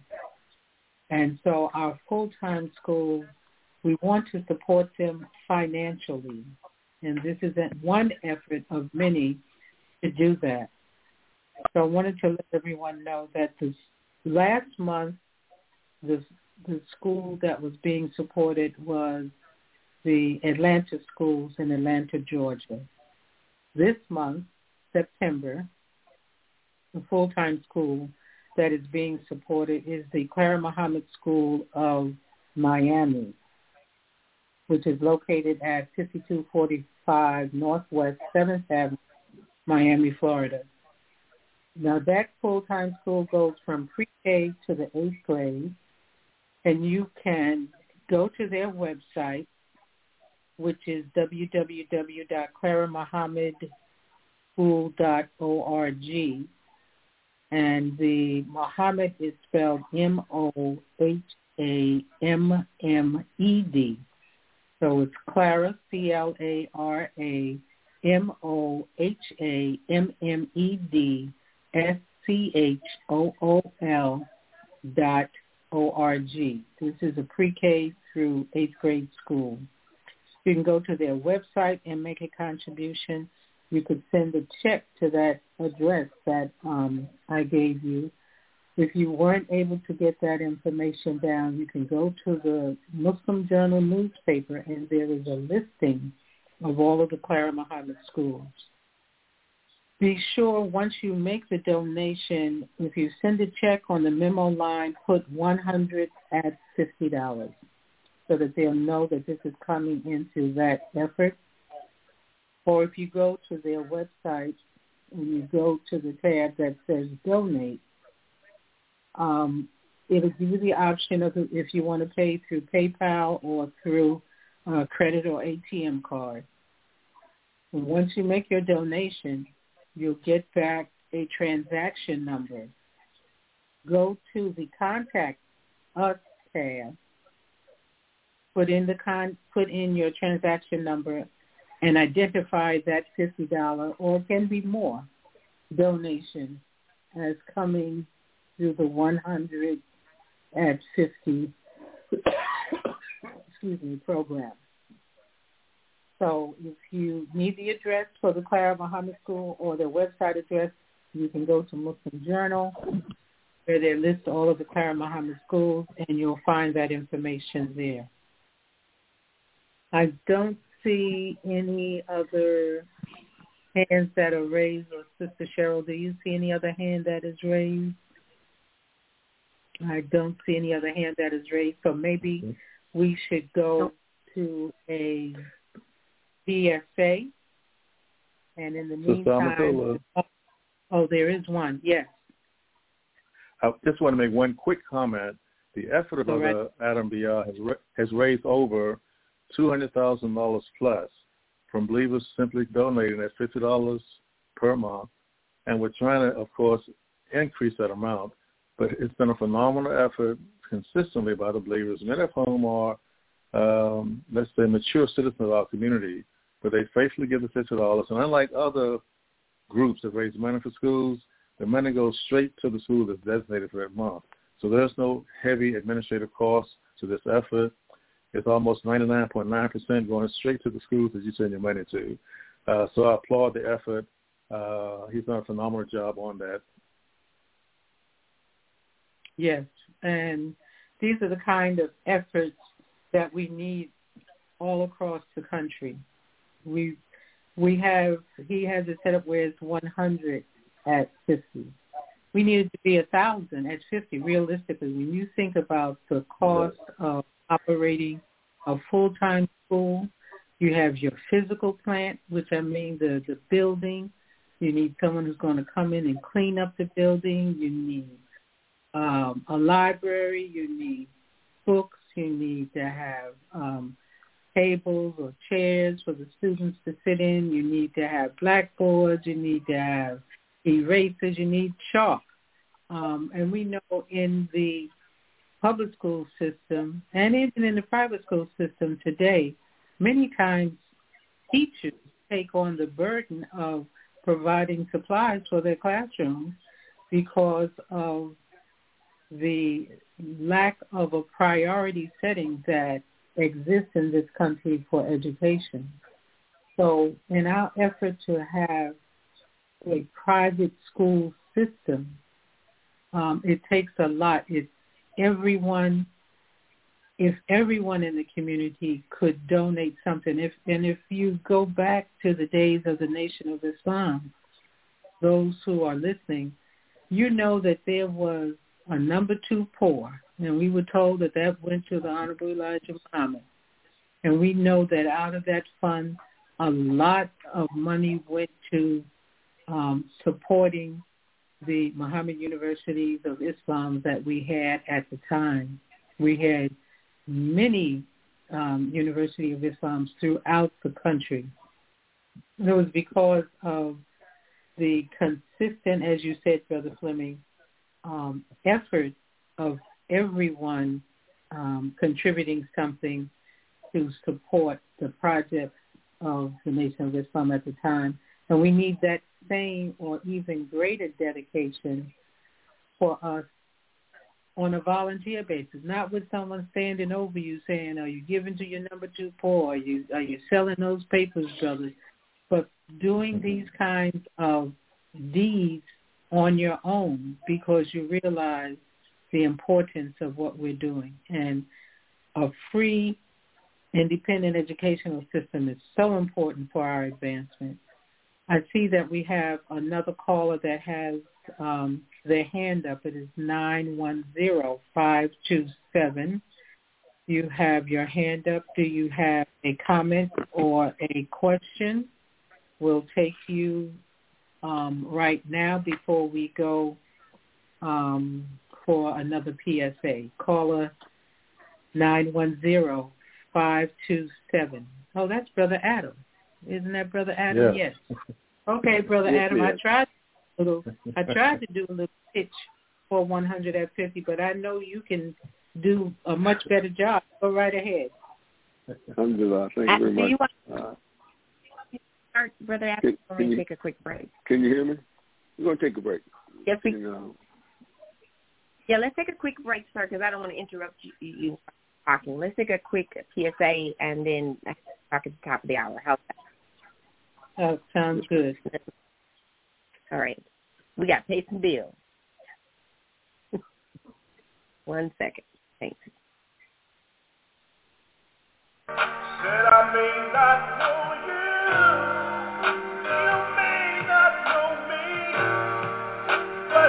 And so our full-time schools, we want to support them financially. And this is one effort of many to do that. So I wanted to let everyone know that this last month, the, the school that was being supported was the Atlanta schools in Atlanta, Georgia. This month, September, the full-time school that is being supported is the Clara Muhammad School of Miami, which is located at fifty-two forty-five Northwest seventh Avenue, Miami, Florida. Now, that full-time school goes from pre-K to the eighth grade, and you can go to their website, which is w w w dot clara muhammad school dot org, and the Muhammad is spelled M O H A M M E D. So it's Clara, C L A R A, M O H A M M E D, S C H O O L dot O R G. This is a pre-K through eighth grade school. You can go to their website and make a contribution. you could send a check to that address that um, I gave you. If you weren't able to get that information down, you can go to the Muslim Journal newspaper, and there is a listing of all of the Clara Muhammad schools. Be sure once you make the donation, if you send a check on the memo line, put one hundred at fifty dollars so that they'll know that this is coming into that effort. Or if you go to their website and you go to the tab that says donate, um, it'll give you the option of if you want to pay through PayPal or through uh, credit or A T M card. And once you make your donation, you'll get back a transaction number. Go to the Contact Us tab, put in the con, put in your transaction number, and identify that fifty dollars, or it can be more, donation as coming through the one hundred at fifty excuse me, program. So if you need the address for the Clara Muhammad School or their website address, you can go to Muslim Journal, where they list all of the Clara Muhammad schools, and you'll find that information there. I don't see any other hands that are raised, or Sister Cheryl, do you see any other hand that is raised? I don't see any other hand that is raised, so maybe we should go to a D S A, and in the meantime, oh, oh, there is one, yes. I just want to make one quick comment. The effort of right. uh, Adam Biar has, ra- has raised over two hundred thousand dollars plus from believers simply donating at fifty dollars per month, and we're trying to, of course, increase that amount, but it's been a phenomenal effort consistently by the believers, many of whom are, um, let's say, mature citizens of our community, but they faithfully give the fifty dollars. And unlike other groups that raise money for schools, the money goes straight to the school that's designated for that month. So there's no heavy administrative costs to this effort. It's almost ninety-nine point nine percent going straight to the schools that you send your money to. Uh, so I applaud the effort. Uh, he's done a phenomenal job on that. Yes, and these are the kind of efforts that we need all across the country. We we have, he has it set up where it's one hundred at fifty. We need it to be one thousand at fifty, realistically. When you think about the cost of operating a full-time school, you have your physical plant, which I mean the, the building. You need someone who's going to come in and clean up the building. You need um, a library. You need books. You need to have um, tables or chairs for the students to sit in. You need to have blackboards. You need to have erasers. You need chalk. Um, and we know in the public school system and even in the private school system today, many times teachers take on the burden of providing supplies for their classrooms because of the lack of a priority setting that exists in this country for education. So in our effort to have a private school system, um, it takes a lot. It's everyone, if everyone in the community could donate something, if and if you go back to the days of the Nation of Islam, those who are listening, you know that there was a number two poor, and we were told that that went to the Honorable Elijah Muhammad. And we know that out of that fund, a lot of money went to um, supporting the Muhammad Universities of Islam that we had at the time. We had many um, University of Islams throughout the country. It was because of the consistent, as you said, Brother Fleming, um, effort of everyone um, contributing something to support the projects of the Nation of Islam at the time. And we need that same or even greater dedication for us on a volunteer basis, not with someone standing over you saying, are you giving to your number two poor? Are you, are you selling those papers, brothers? but doing these kinds of deeds on your own because you realize the importance of what we're doing. And a free, independent educational system is so important for our advancement. I see that we have another caller that has um, their hand up. It is nine one zero, five two seven. You have your hand up. Do you have a comment or a question? We'll take you um, right now before we go um, for another P S A. Caller nine one zero, five two seven. Oh, that's Brother Adam. Isn't that Brother Adam? Yes. Yes. Okay, Brother Yes, Adam, yes. I tried a little, I tried to do a little pitch for one hundred fifty, but I know you can do a much better job. Go right ahead. Alhamdulillah. Thank you very Do much. you want Uh, to start, Brother Adam, can, or can we you, take a quick break? Can you hear me? We're going to take a break. Yes, we And, uh, Yeah, let's take a quick break, sir, because I don't want to interrupt you, you, you talking. Let's take a quick P S A and then I can talk at the top of the hour. How's that? Oh, sounds good. All right. We got to pay some bills. One second. Thanks. Said I may not know you, you may not know me, but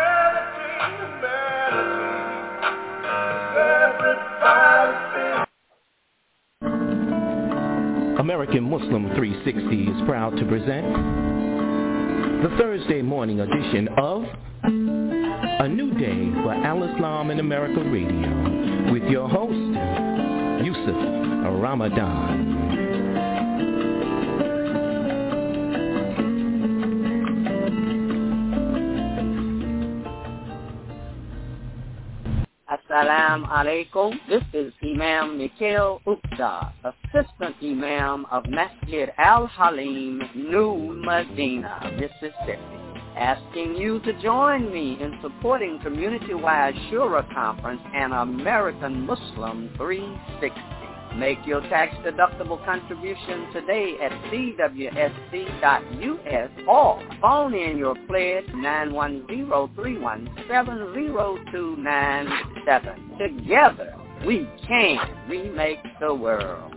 humanity, humanity, everybody. American Muslim three sixty is proud to present the Thursday morning edition of A New Day for Al-Islam in America Radio with your host, Yusuf Ramadan. Assalamu alaikum. This is Imam Mikhail Upta, Assistant Imam of Masjid Al-Halim, New Medina, Mississippi, asking you to join me in supporting Community-Wide Shura Conference and American Muslim three sixty. Make your tax-deductible contribution today at C W S C dot U S or phone in your pledge nine one zero, three one seven, zero two nine seven. Together, we can remake the world.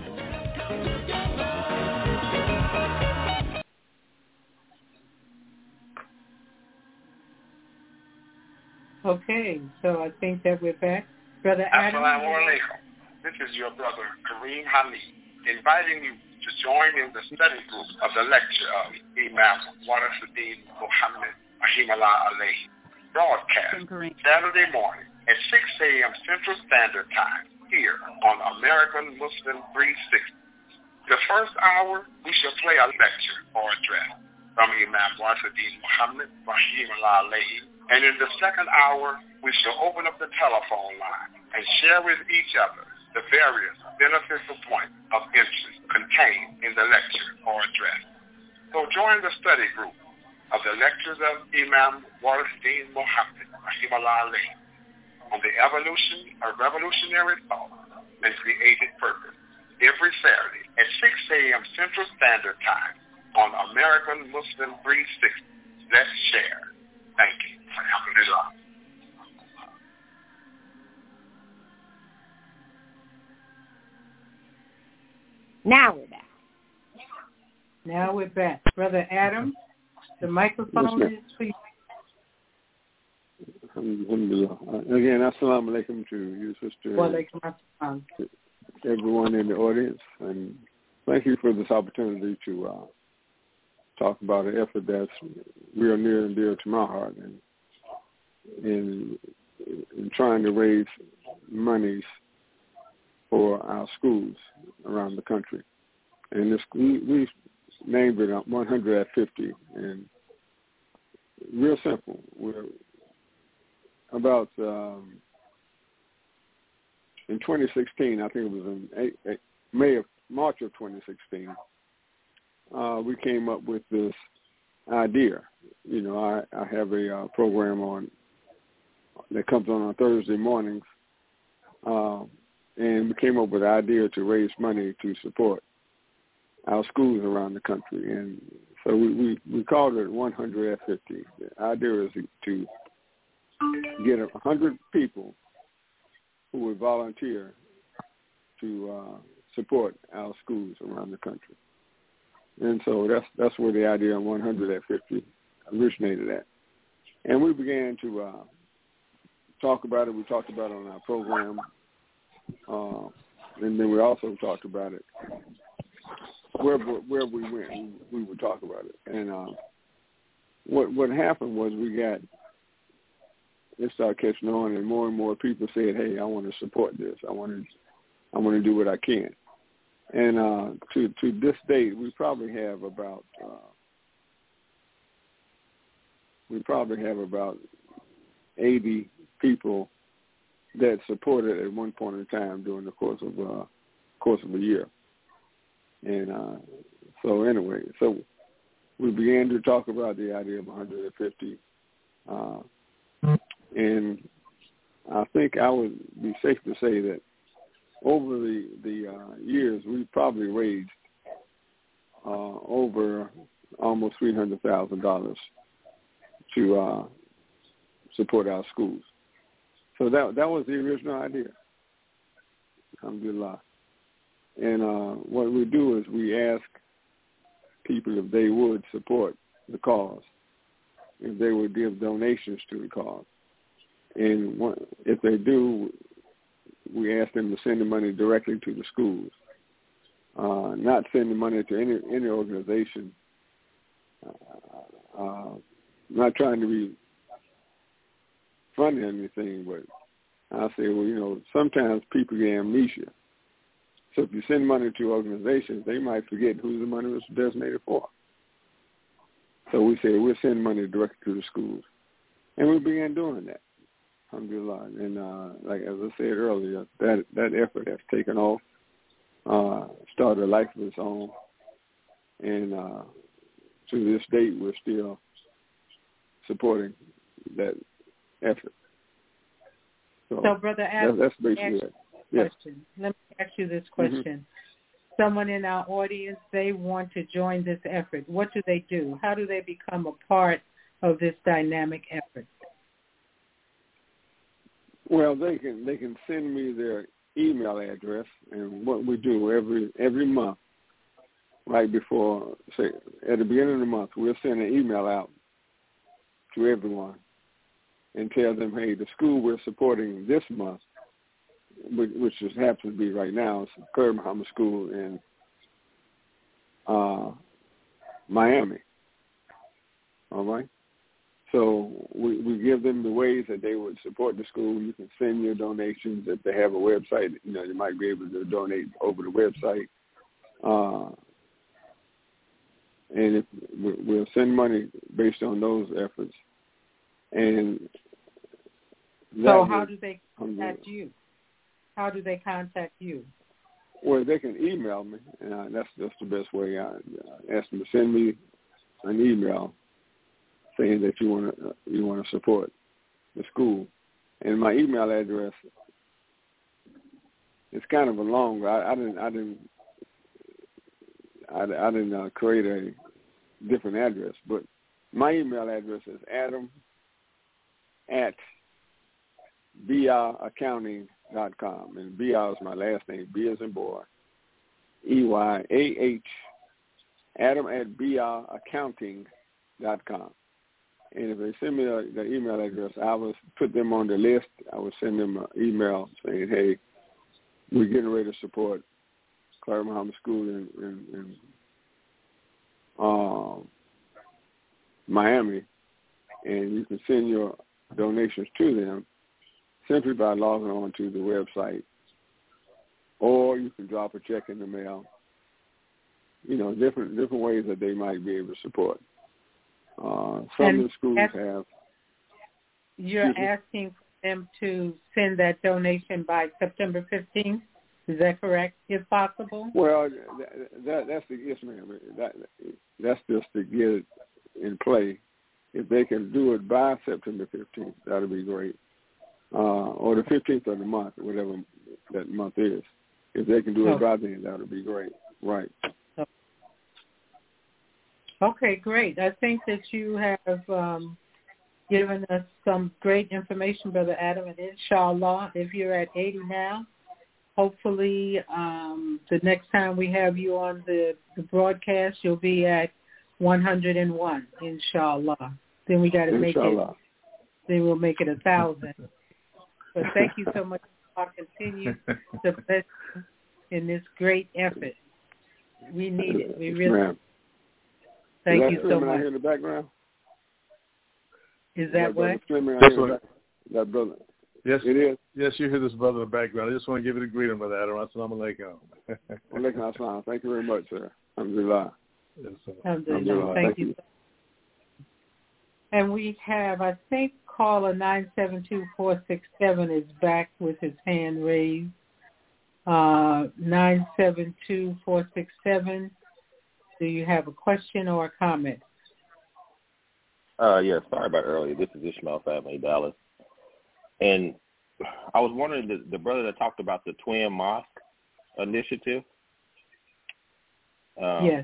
Okay, so I think that we're back. Brother Adam. Assalamu alaikum. This is your brother, Kareem Hamid, inviting you to join in the study group of the lecture of Imam Warafuddin Muhammad Rahimullah Alayhi, broadcast Saturday morning at six a.m. Central Standard Time here on American Muslim three sixty. The first hour, we shall play a lecture or address from Imam Warafuddin Muhammad Rahimullah Alayhi, and in the second hour, we shall open up the telephone line and share with each other the various beneficial points of interest contained in the lecture or address. So join the study group of the lectures of Imam Warafuddin Muhammad Rahimullah Alayhi on the evolution of revolutionary thought and creative purpose every Saturday at six a.m. Central Standard Time on American Muslim three sixty. Let's share. Thank you. Alhamdulillah. Now we're back. Now we're back. Brother Adam, the microphone yes, is for you. Alhamdulillah. Uh, Again, assalamu alaikum to you, sister, Wa alaikum assalam. and everyone in the audience. And thank you for this opportunity to uh, talk about an effort that's real near and dear to my heart, and in, in trying to raise monies for our schools around the country. And this, we, we named it one hundred fifty, and real simple. We're about um, in twenty sixteen, I think it was in eight, eight, May of March of twenty sixteen, uh, we came up with this idea. You know, I, I have a uh, program on that comes on on Thursday mornings, um, and we came up with the idea to raise money to support our schools around the country. And so we, we, we called it one hundred at fifty. The idea is to get one hundred people who would volunteer to uh, support our schools around the country. And so that's that's where the idea of one hundred at fifty originated at. And we began to uh, talk about it. We talked about it on our program. Uh, and then we also talked about it. Wherever, wherever we went, we, we would talk about it. And uh, what what happened was we got, it started catching on, and more and more people said, hey, I want to support this. I want to I want to do what I can. And uh, to to this date, we probably have about uh, we probably have about eighty people that supported at one point in time during the course of uh, course of a year. And uh, so anyway, so we began to talk about the idea of one hundred fifty, uh, and I think I would be safe to say that over the the uh, years, we've probably raised uh, over almost three hundred thousand dollars to uh, support our schools. So that that was the original idea. Alhamdulillah. And uh, what we do is we ask people if they would support the cause, if they would give donations to the cause. And one, if they do, we ask them to send the money directly to the schools, uh, not send the money to any any organization. Uh, uh, not trying to be funny or anything, but I say, well, you know, sometimes people get amnesia. So if you send money to organizations, they might forget who the money was designated for. So we say we'll send money directly to the schools. And we began doing that, alhamdulillah. And uh, like as I said earlier, that that effort has taken off, uh, started a life of its own. And uh, to this date, we're still supporting that effort. So, so Brother Adam, that's, that's basically it. Yes. Question. Let me ask you this question. Mm-hmm. Someone in our audience, they want to join this effort. What do they do? How do they become a part of this dynamic effort? Well, they can they can send me their email address, and what we do every every month, right before, say, at the beginning of the month, we'll send an email out to everyone and tell them, hey, the school we're supporting this month, which just happens to be right now, it's Claire Muhammad School in uh, Miami. All right? So we, we give them the ways that they would support the school. You can send your donations. If they have a website, you know, you might be able to donate over the website. Uh, and if we'll send money based on those efforts. And so how do they contact you? How do they contact you? Well, they can email me, and uh, that's that's the best way. I uh, ask them to send me an email saying that you want to uh, you want to support the school, and my email address is kind of a long. I, I didn't I didn't I, I didn't uh, create a different address, but my email address is Adam at B R accounting dot com, and B R is my last name, B as in boy, E Y A H, Adam at B R accounting dot com. And if they send me the, the email address, I will put them on the list. I will send them an email saying, hey, we're getting ready to support Claire Muhammad School in, in, in um, Miami, and you can send your donations to them simply by logging on to the website, or you can drop a check in the mail. You know, different different ways that they might be able to support. Uh, some and of the schools ask, have. You're asking for them to send that donation by September fifteenth. Is that correct? If possible. Well, that, that that's the yes, ma'am. That that's just to get it in play. If they can do it by September fifteenth, that'll be great. Uh, or the fifteenth of the month, whatever that month is. If they can do it oh. by then, that would be great. Right. Okay, great. I think that you have um, given us some great information, Brother Adam, and inshallah, if you're at eighty now, hopefully um, the next time we have you on the, the broadcast, you'll be at one hundred one, inshallah. Then we got to make it, then we'll make it a thousand. But thank you so much for continuing the best in this great effort. We need it. We really Ma'am. Thank Is you that so Slim much. out here in the background? Is that, that what? That's what? That brother. Yes, it is. Yes, you hear this brother in the background. I just want to give you the greeting, Brother Adam. Assalamu alaikum. Alaikum assalam. Thank you very much, sir. Alhamdulillah. Yes, sir. Alhamdulillah. Thank, Thank you. you. And we have, I think, caller nine seven two four six seven is back with his hand raised. Uh, nine seven two four six seven. Do you have a question or a comment? Uh, yeah, sorry about earlier. This is Ishmael Family Dallas. And I was wondering, the, the brother that talked about the Twin Mosque initiative. Um, yes.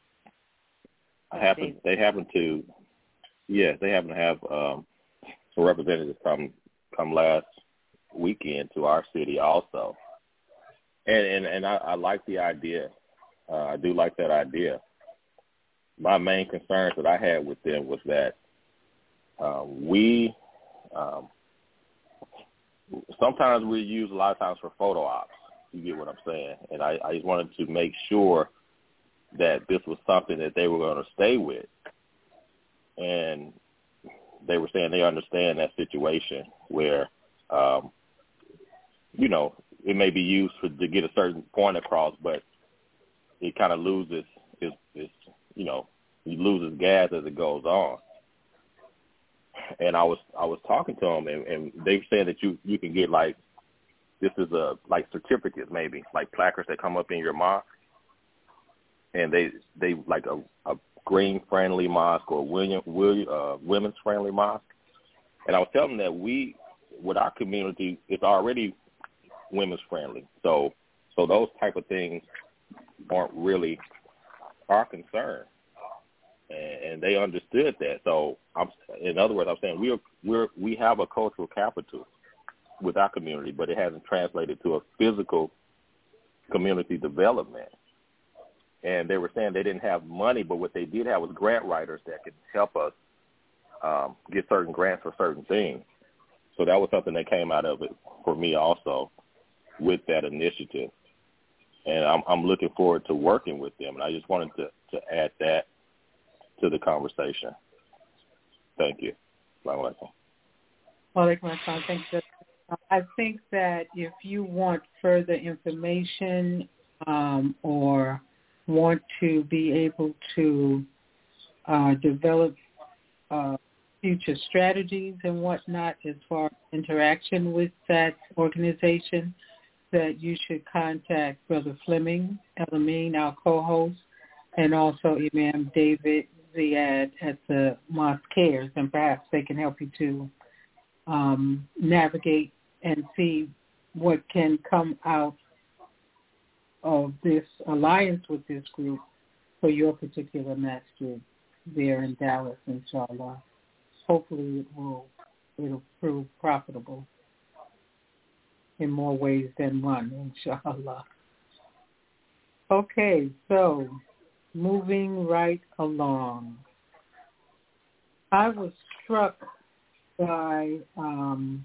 I happen, they happen to, yes, they happen to have um, some representatives come come last weekend to our city also. And and, and I, I like the idea. Uh, I do like that idea. My main concerns that I had with them was that uh, we, um, sometimes we use a lot of times for photo ops. You get what I'm saying? And I, I just wanted to make sure that this was something that they were going to stay with. And they were saying they understand that situation where, um, you know, it may be used for, to get a certain point across, but it kind of loses its, its, you know, it loses gas as it goes on. And I was I was talking to them, and, and they said that you, you can get, like, this is a, like, certificates maybe, like placards that come up in your mosque. And they, they like a, a green-friendly mosque or William, William, uh, women's-friendly mosque. And I was telling them that we, with our community, it's already women's-friendly. So so those type of things aren't really our concern. And, and they understood that. So I'm, in other words, I'm saying we're, we're, we have a cultural capital with our community, but it hasn't translated to a physical community development. And they were saying they didn't have money, but what they did have was grant writers that could help us um, get certain grants for certain things. So that was something that came out of it for me also with that initiative. And I'm, I'm looking forward to working with them. And I just wanted to, to add that to the conversation. Thank you. Assalamu alaikum. Walaikum assalam. Thank you. I think that if you want further information um, or want to be able to uh, develop uh, future strategies and whatnot as far as interaction with that organization, that you should contact Brother Fleming, Elamine, our co-host, and also Imam David Ziad at the Mosque Cares, and perhaps they can help you to um, navigate and see what can come out of this alliance with this group for your particular masjid there in Dallas, inshallah. Hopefully it will it'll prove profitable in more ways than one, inshallah. Okay, so moving right along. I was struck by um,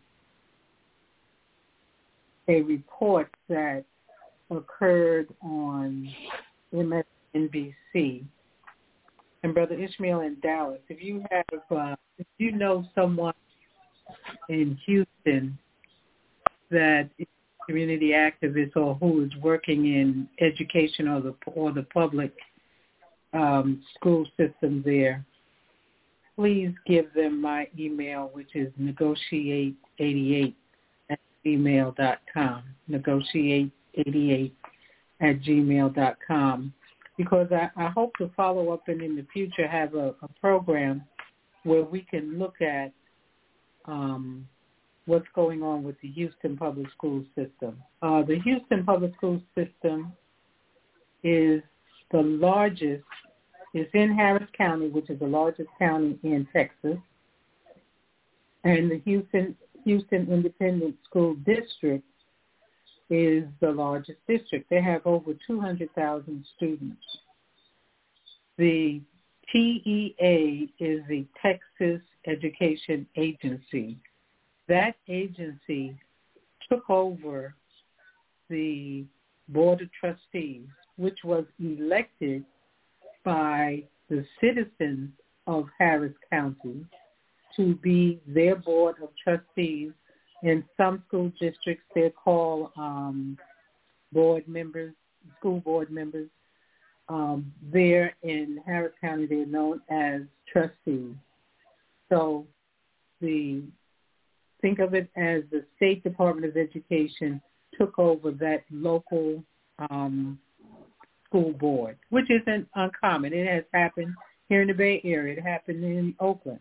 a report that occurred on M S N B C. And Brother Ishmael in Dallas, if you have, uh, if you know someone in Houston that is a community activist or who is working in education or the or the public um, school system there, please give them my email, which is negotiate eighty-eight at gmail dot com. Negotiate eighty-eight at gmail dot com, because I, I hope to follow up and in the future have a, a program where we can look at um, what's going on with the Houston Public School System. Uh, the Houston Public School System is the largest It's in Harris County, which is the largest county in Texas. And the Houston Houston Independent School District is the largest district. They have over two hundred thousand students. The T E A is the Texas Education Agency. That agency took over the Board of Trustees, which was elected by the citizens of Harris County to be their Board of Trustees. In some school districts, they're called um, board members, school board members. Um, there in Harris County, they're known as trustees. So the think of it as the State Department of Education took over that local um, school board, which isn't uncommon. It has happened here in the Bay Area. It happened in Oakland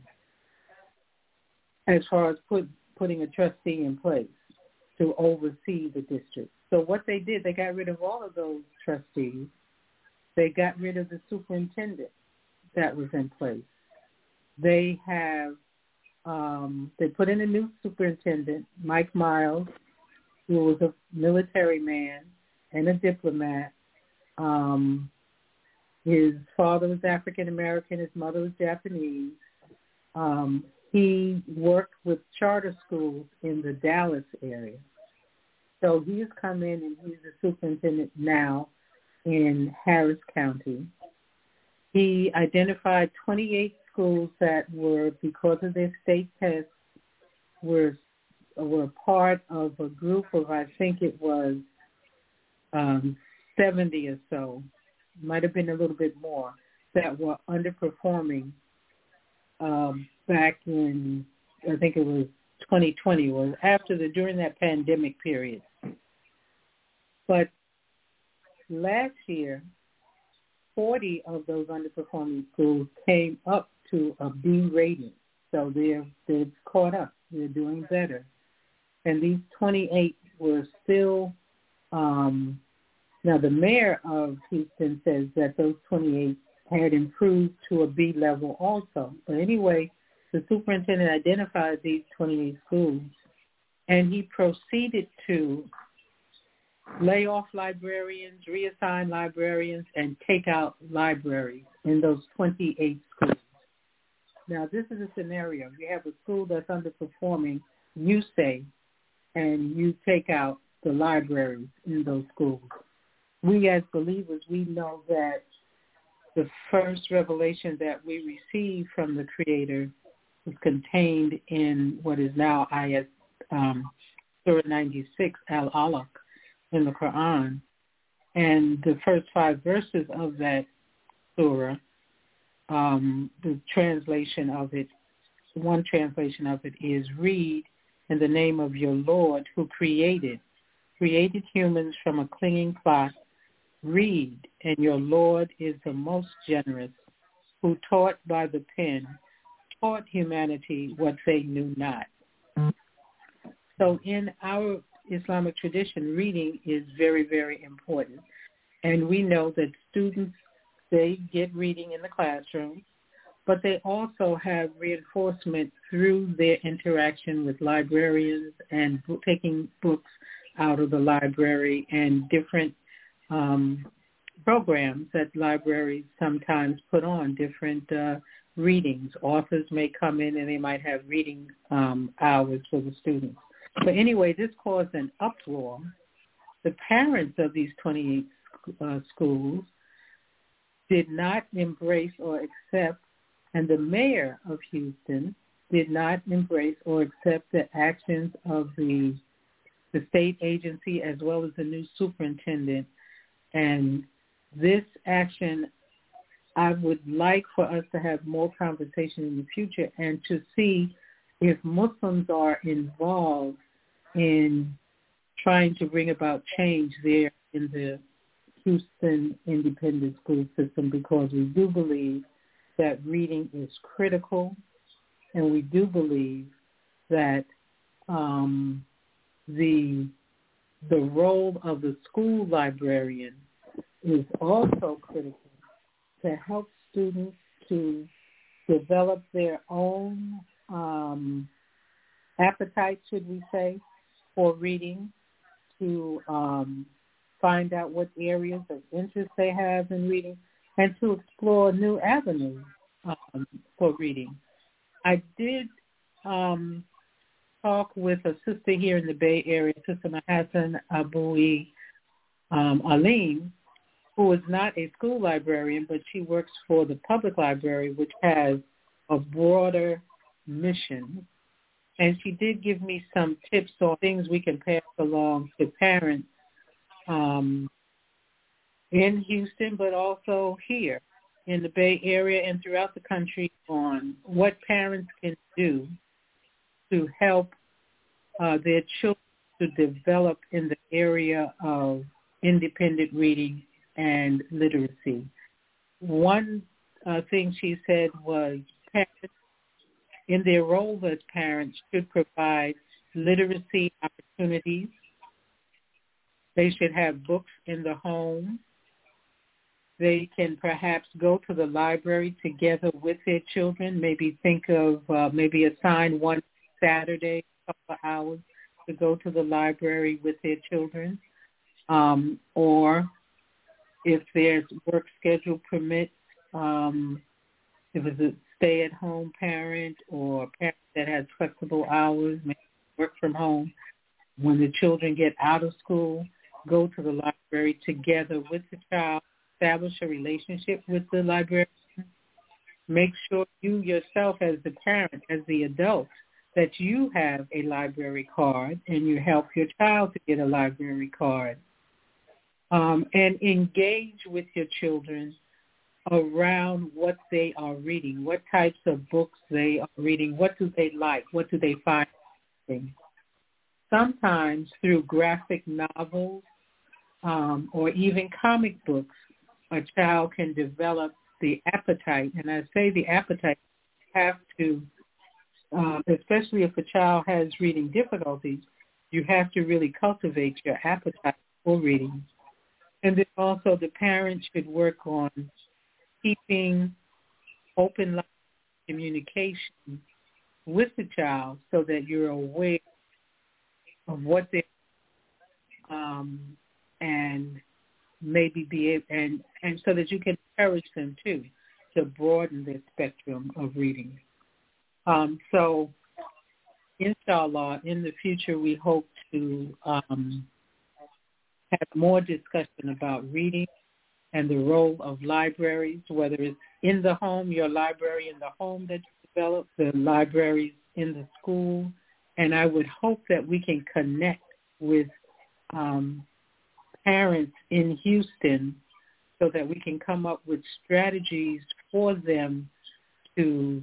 as far as put, putting a trustee in place to oversee the district. So what they did, they got rid of all of those trustees. They got rid of the superintendent that was in place. They have, um, they put in a new superintendent, Mike Miles, who was a military man and a diplomat. Um, his father was African American, his mother was Japanese. Um, he worked with charter schools in the Dallas area. So he's come in and he's a superintendent now in Harris County. He identified twenty-eight schools that were, because of their state tests, were were part of a group of, I think it was um, seventy or so, might have been a little bit more, that were underperforming um, back in, I think it was twenty twenty, was after the, during that pandemic period. But last year, forty of those underperforming schools came up to a B rating. So they're, they've caught up. They're doing better. And these twenty-eight were still, um, now the mayor of Houston says that those twenty-eight had improved to a B level also. But anyway, the superintendent identified these twenty-eight schools, and he proceeded to lay off librarians, reassign librarians, and take out libraries in those twenty-eight schools. Now, this is a scenario. You have a school that's underperforming, you say, and you take out the libraries in those schools. We as believers, we know that the first revelation that we receive from the Creator is contained in what is now Ayat um, Surah ninety-six, Al-Alaq, in the Quran. And the first five verses of that surah, um, the translation of it, one translation of it is, read in the name of your Lord who created, created humans from a clinging clot. Read, and your Lord is the most generous, who taught by the pen, taught humanity what they knew not. So in our Islamic tradition, reading is very, very important. And we know that students, they get reading in the classroom, but they also have reinforcement through their interaction with librarians and taking books out of the library and different um, programs that libraries sometimes put on, different uh, readings. Authors may come in and they might have reading um, hours for the students. But anyway, this caused an uproar. The parents of these twenty-eight uh, schools did not embrace or accept, and the mayor of Houston did not embrace or accept the actions of the the state agency as well as the new superintendent. And this action, I would like for us to have more conversation in the future and to see if Muslims are involved in trying to bring about change there in the Houston Independent School System, because we do believe that reading is critical, and we do believe that um, the the role of the school librarian is also critical to help students to develop their own um, appetite, should we say, for reading, to um, find out what areas of interest they have in reading, and to explore new avenues um, for reading. I did um, talk with a sister here in the Bay Area, Sister Mahassan Aboui um, Alim, who is not a school librarian, but she works for the public library, which has a broader mission. And she did give me some tips on things we can pass along to parents um, in Houston, but also here in the Bay Area and throughout the country on what parents can do to help uh, their children to develop in the area of independent reading and literacy. One uh, thing she said was parents, in their role as parents, should provide literacy opportunities. They should have books in the home. They can perhaps go to the library together with their children, maybe think of uh, maybe assign one Saturday, a couple of hours to go to the library with their children. Um, or if their work schedule permits, um, if it's a stay-at-home parent or a parent that has flexible hours, maybe work from home, when the children get out of school, go to the library together with the child, establish a relationship with the librarian. Make sure you yourself as the parent, as the adult, that you have a library card and you help your child to get a library card. Um, and engage with your children around what they are reading, what types of books they are reading, what do they like, what do they find interesting. Sometimes through graphic novels um, or even comic books, a child can develop the appetite. And I say the appetite, you have to, uh, especially if a child has reading difficulties, you have to really cultivate your appetite for reading. And then also the parents should work on keeping open line communication with the child so that you're aware of what they um, and maybe be able, and, and so that you can encourage them too to broaden their spectrum of reading. Um, so, inshallah, in the future we hope to um, have more discussion about reading and the role of libraries, whether it's in the home, your library in the home that you develop, the libraries in the school. And I would hope that we can connect with um, parents in Houston so that we can come up with strategies for them to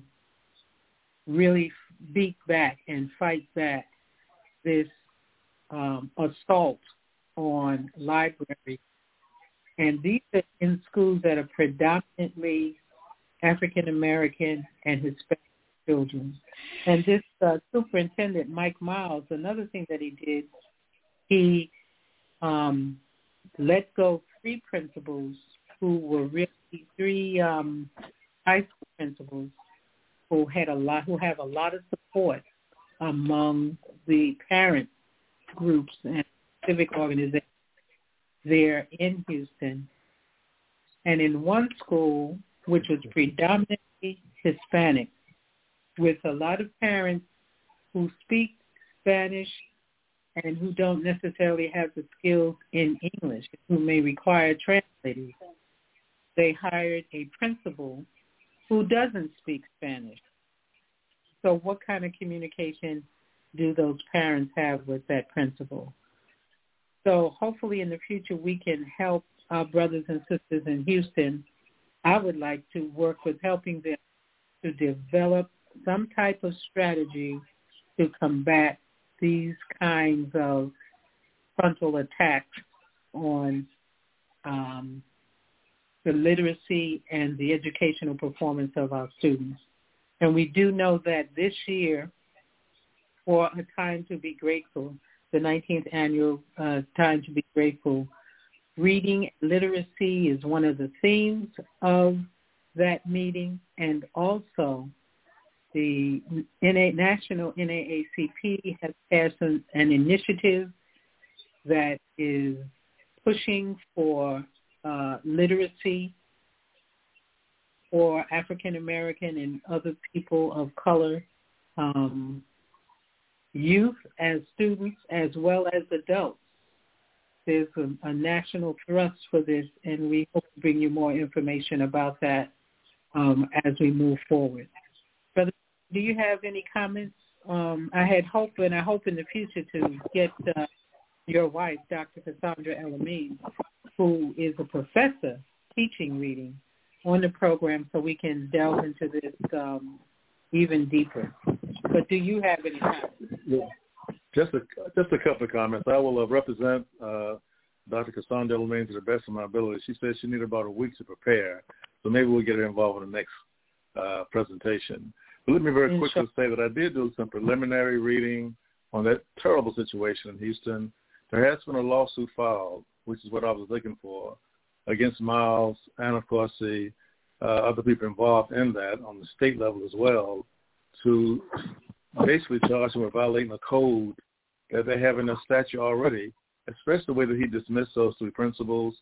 really beat back and fight back this um, assault on libraries. And these are in schools that are predominantly African American and Hispanic children. And this uh, superintendent, Mike Miles, another thing that he did, he um, let go three principals who were really three um, high school principals who had a lot, who have a lot of support among the parent groups and civic organizations there in Houston. And in one school, which was predominantly Hispanic, with a lot of parents who speak Spanish and who don't necessarily have the skills in English, who may require translators, they hired a principal who doesn't speak Spanish. So what kind of communication do those parents have with that principal? So hopefully in the future we can help our brothers and sisters in Houston. I would like to work with helping them to develop some type of strategy to combat these kinds of frontal attacks on um, the literacy and the educational performance of our students. And we do know that this year, for a time to be grateful, the nineteenth annual uh, Time to be Grateful, reading literacy is one of the themes of that meeting, and also the N A, National N double A C P has passed an, an initiative that is pushing for uh, literacy for African American and other people of color, um, youth as students as well as adults. There's a, a national thrust for this, and we hope to bring you more information about that um, as we move forward. Brother, do you have any comments? Um, I had hoped, and I hope in the future to get uh, your wife, Doctor Cassandra El-Amin, who is a professor teaching reading, on the program so we can delve into this um, even deeper. But do you have any comments? Yeah. Just a just a couple of comments. I will uh, represent uh, Doctor Cassandra El-Amin to the best of my ability. She said she needed about a week to prepare, so maybe we'll get her involved in the next uh, presentation. But let me very quickly say that I did do some preliminary reading on that terrible situation in Houston. There has been a lawsuit filed, which is what I was looking for, against Miles and, of course, the uh, other people involved in that on the state level as well, to basically charge him with violating a code that they have in their statute already, especially the way that he dismissed those three principals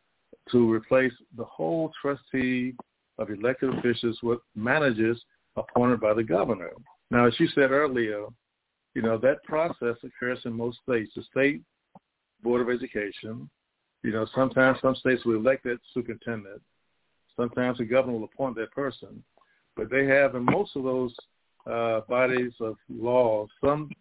to replace the whole trustee of elected officials with managers appointed by the governor. Now, as you said earlier, you know, that process occurs in most states. The state Board of Education, you know, sometimes some states will elect that superintendent. Sometimes the governor will appoint that person. But they have in most of those uh, bodies of law some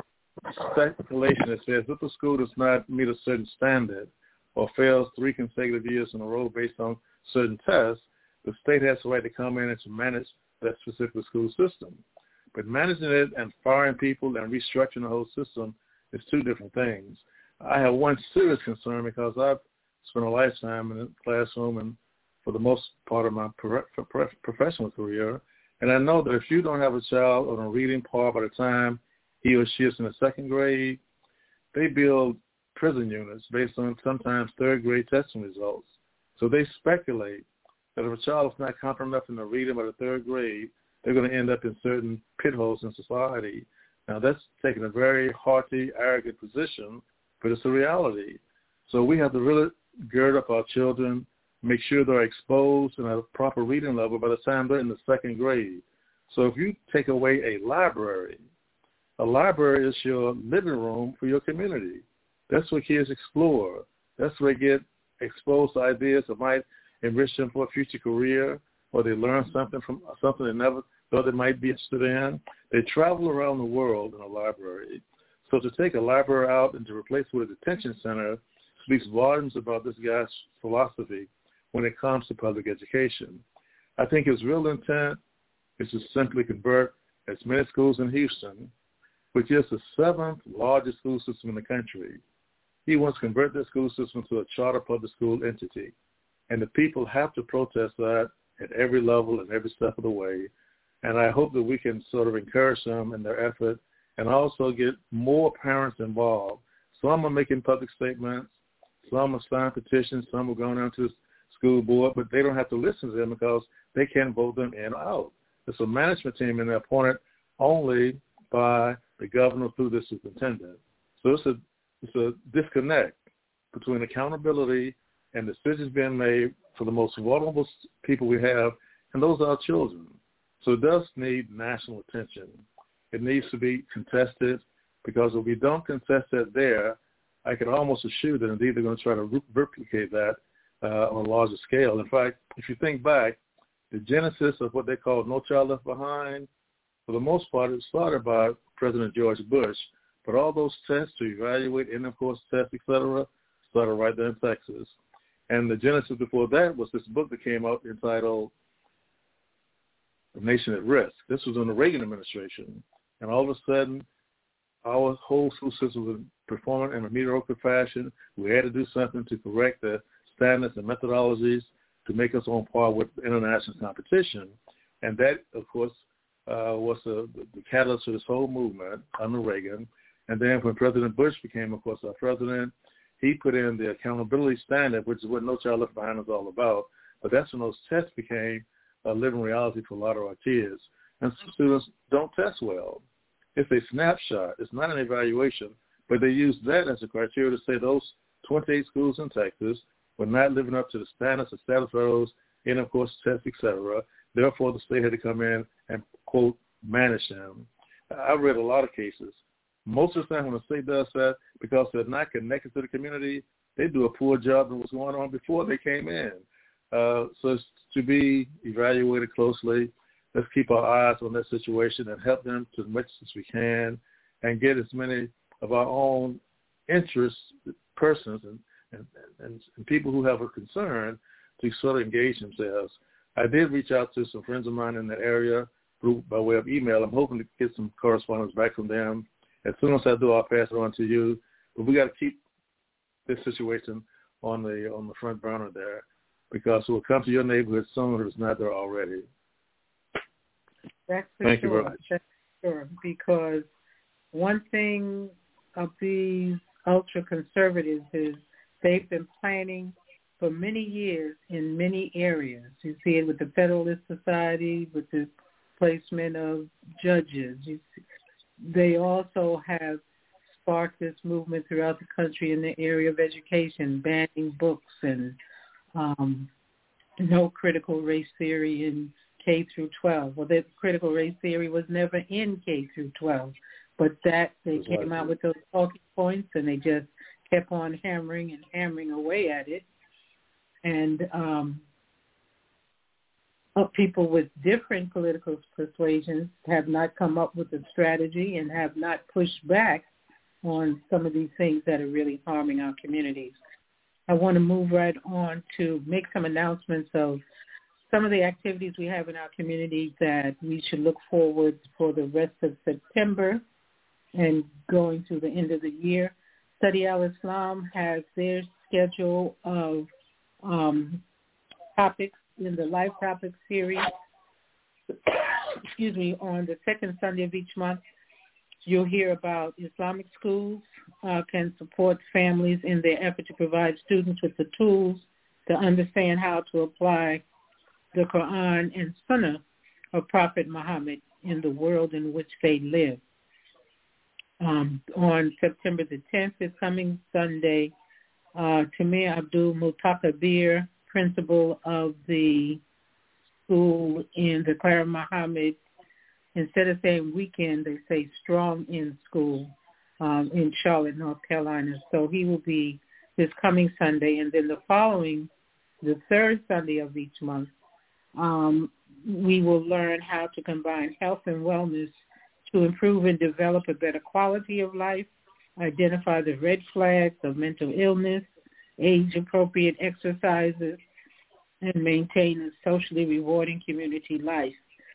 speculation that says if a school does not meet a certain standard or fails three consecutive years in a row based on certain tests, the state has the right to come in and to manage that specific school system. But managing it and firing people and restructuring the whole system is two different things. I have one serious concern because I've spent a lifetime in the classroom and for the most part of my professional career, and I know that if you don't have a child on a reading par by the time he or she is in the second grade, they build prison units based on sometimes third grade testing results. So they speculate that if a child is not competent enough in the reading by the third grade, they're going to end up in certain pit holes in society. Now, that's taking a very haughty, arrogant position, but it's a reality. So we have to really gird up our children, make sure they're exposed and at a proper reading level by the time they're in the second grade. So if you take away a library, a library is your living room for your community. That's where kids explore. That's where they get exposed to ideas that might enrich them for a future career, or they learn something from something they never thought they might be interested in. They travel around the world in a library. So to take a library out and to replace it with a detention center speaks volumes about this guy's philosophy when it comes to public education. I think his real intent is to simply convert as many schools in Houston, which is the seventh largest school system in the country. He wants to convert that school system to a charter public school entity. And the people have to protest that at every level and every step of the way. And I hope that we can sort of encourage them in their effort and also get more parents involved. Some are making public statements. Some are signing petitions. Some are going down to the school board, but they don't have to listen to them because they can't vote them in or out. There's a management team and they're appointed only by the governor through the superintendent. So it's a, it's a disconnect between accountability and decisions being made for the most vulnerable people we have, and those are our children. So it does need national attention. It needs to be contested, because if we don't contest that there, I can almost assure that indeed they're going to try to re- replicate that uh, on a larger scale. In fact, if you think back, the genesis of what they call No Child Left Behind, for the most part, it started by President George Bush, but all those tests to evaluate, and of course tests, et cetera, started right there in Texas. And the genesis before that was this book that came out entitled The Nation at Risk. This was in the Reagan administration. And all of a sudden, our whole school system was performing in a mediocre fashion. We had to do something to correct the standards and methodologies to make us on par with international competition. And that, of course, uh, was the, the catalyst for this whole movement under Reagan. And then when President Bush became, of course, our president, he put in the accountability standard, which is what No Child Left Behind is all about. But that's when those tests became a living reality for a lot of our kids. And some students don't test well. It's a snapshot. It's not an evaluation, but they use that as a criteria to say those twenty-eight schools in Texas were not living up to the standards established by those in, of course, tests, et cetera. Therefore, the state had to come in and, quote, manage them. I've read a lot of cases. Most of the time when the state does that, because they're not connected to the community, they do a poor job of what's going on before they came in. Uh, so it's to be evaluated closely. Let's keep our eyes on that situation and help them to as much as we can and get as many of our own interest persons and, and, and, and people who have a concern to sort of engage themselves. I did reach out to some friends of mine in that area through, by way of email. I'm hoping to get some correspondence back from them. As soon as I do, I'll pass it on to you. But we got to keep this situation on the on the front burner there, because it will come to your neighborhood someone who's not there already. That's for Thank sure. you very much. That's for sure. Because one thing of these ultra-conservatives is they've been planning for many years in many areas. You see it with the Federalist Society, with the placement of judges. You see, they also have sparked this movement throughout the country in the area of education, banning books and um, no critical race theory in K through twelve. Well, the critical race theory was never in K through twelve, but that they That's came right. out with those talking points and they just kept on hammering and hammering away at it. And um, people with different political persuasions have not come up with a strategy and have not pushed back on some of these things that are really harming our communities. I want to move right on to make some announcements of some of the activities we have in our community that we should look forward for the rest of September and going through the end of the year. Study Al-Islam has their schedule of um, topics in the Life Topics series, excuse me, on the second Sunday of each month. You'll hear about Islamic schools uh, can support families in their effort to provide students with the tools to understand how to apply the Quran and Sunnah of Prophet Muhammad in the world in which they live. Um, on September the tenth, this coming Sunday, uh, Tamir Abdul Mutakabir, principal of the school in the Clara Muhammad, instead of saying weekend, they say strong in school um, in Charlotte, North Carolina. So he will be this coming Sunday. And then the following, the third Sunday of each month, um, we will learn how to combine health and wellness to improve and develop a better quality of life, identify the red flags of mental illness, age-appropriate exercises, and maintain a socially rewarding community life.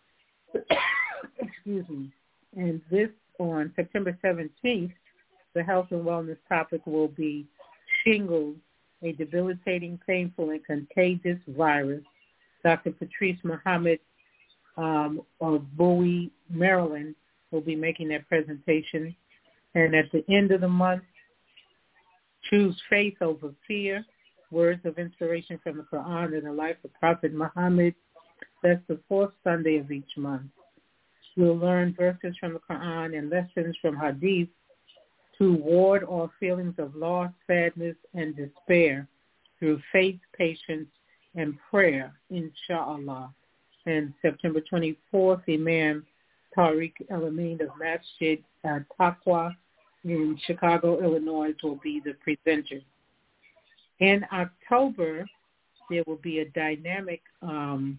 Excuse me. And this on September seventeenth, the health and wellness topic will be shingles, a debilitating, painful, and contagious virus. Doctor Patrice Muhammad um, of Bowie, Maryland, will be making that presentation. And at the end of the month, choose faith over fear, words of inspiration from the Quran and the life of Prophet Muhammad. That's the fourth Sunday of each month. We'll learn verses from the Quran and lessons from Hadith to ward off feelings of loss, sadness, and despair through faith, patience, and prayer, inshallah. And September twenty-fourth, Imam Tariq El-Amin of Masjid uh, Taqwa in Chicago, Illinois, will be the presenter. In October, there will be a dynamic um,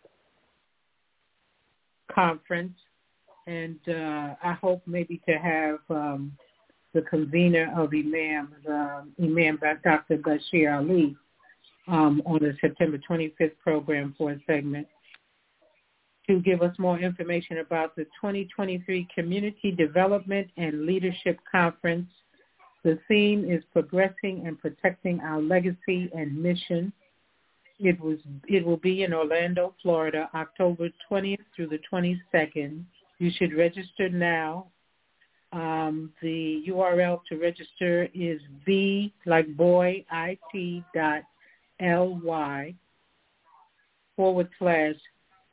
conference, and uh, I hope maybe to have um, the convener of Imam, uh, Imam Doctor Bashir Ali, um, on the September twenty-fifth program for a segment to give us more information about the twenty twenty-three Community Development and Leadership Conference. The theme is Progressing and Protecting Our Legacy and Mission. It was. It will be in Orlando, Florida, October twentieth through the twenty-second. You should register now. Um, the U R L to register is b like boy it dot ly forward slash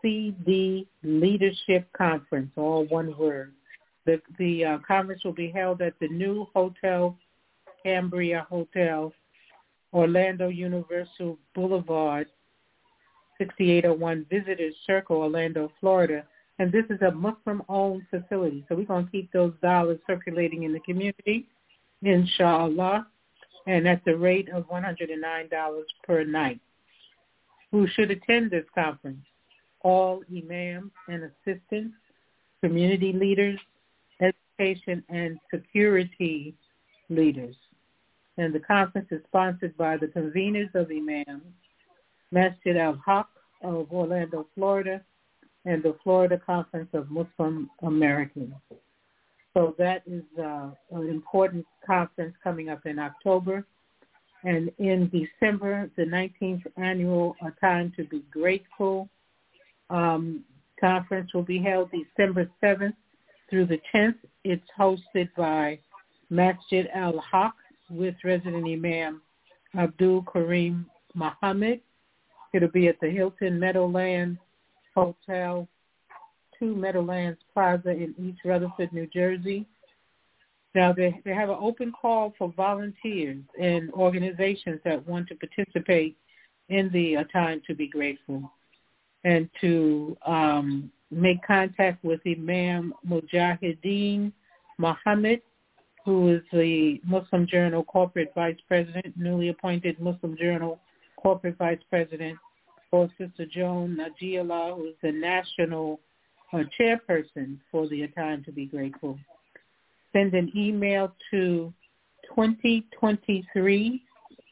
C D Leadership Conference, all one word. The, the uh, conference will be held at the new Hotel Cambria Hotel, Orlando Universal Boulevard, sixty-eight oh one Visitors Circle, Orlando, Florida. And this is a Muslim-owned facility. So we're going to keep those dollars circulating in the community, inshallah, and at the rate of one hundred nine dollars per night. Who should attend this conference? All imams and assistants, community leaders, education and security leaders. And the conference is sponsored by the conveners of imams, Masjid al-Haq of Orlando, Florida, and the Florida Conference of Muslim Americans. So that is uh, an important conference coming up in October. And in December, the nineteenth annual A Time to Be Grateful um, conference will be held December seventh through the tenth. It's hosted by Masjid al-Haq with resident Imam Abdul Karim Muhammad. It'll be at the Hilton Meadowlands Hotel, two Meadowlands Plaza in East Rutherford, New Jersey. Now, they, they have an open call for volunteers and organizations that want to participate in the A Time to Be Grateful and to um, make contact with Imam Mujahideen Muhammad, who is the Muslim Journal Corporate Vice President, newly appointed Muslim Journal Corporate Vice President, or Sister Joan Najiallah, who is the National uh, Chairperson for the A Time to Be Grateful. Send an email to twenty twenty-three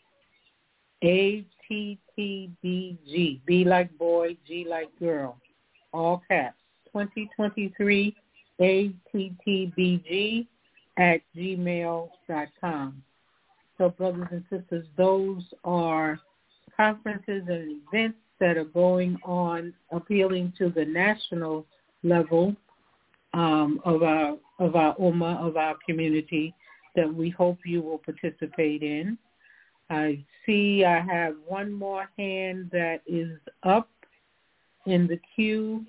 A T T B G, B like boy, G like girl, all caps, twenty twenty-three A T T B G at gmail dot com. So, brothers and sisters, those are conferences and events that are going on appealing to the national level um, of our of our ummah, of our community, that we hope you will participate in. I see I have one more hand that is up in the queue,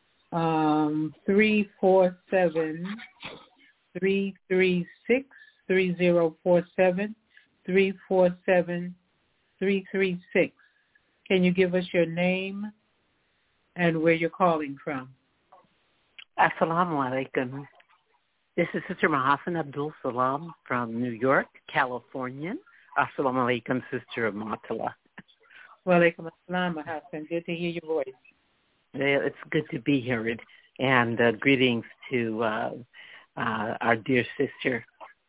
um, three four seven, three three six, three zero four seven, three four seven, three three six. Can you give us your name and where you're calling from? Assalamu alaikum. This is Sister Mahasan Abdul Salam from New York, California. Assalamu alaikum, Sister Matala. Wa alaikum assalam, Mahasan. Good to hear your voice. It's good to be here. And uh, greetings to uh, uh, our dear sister,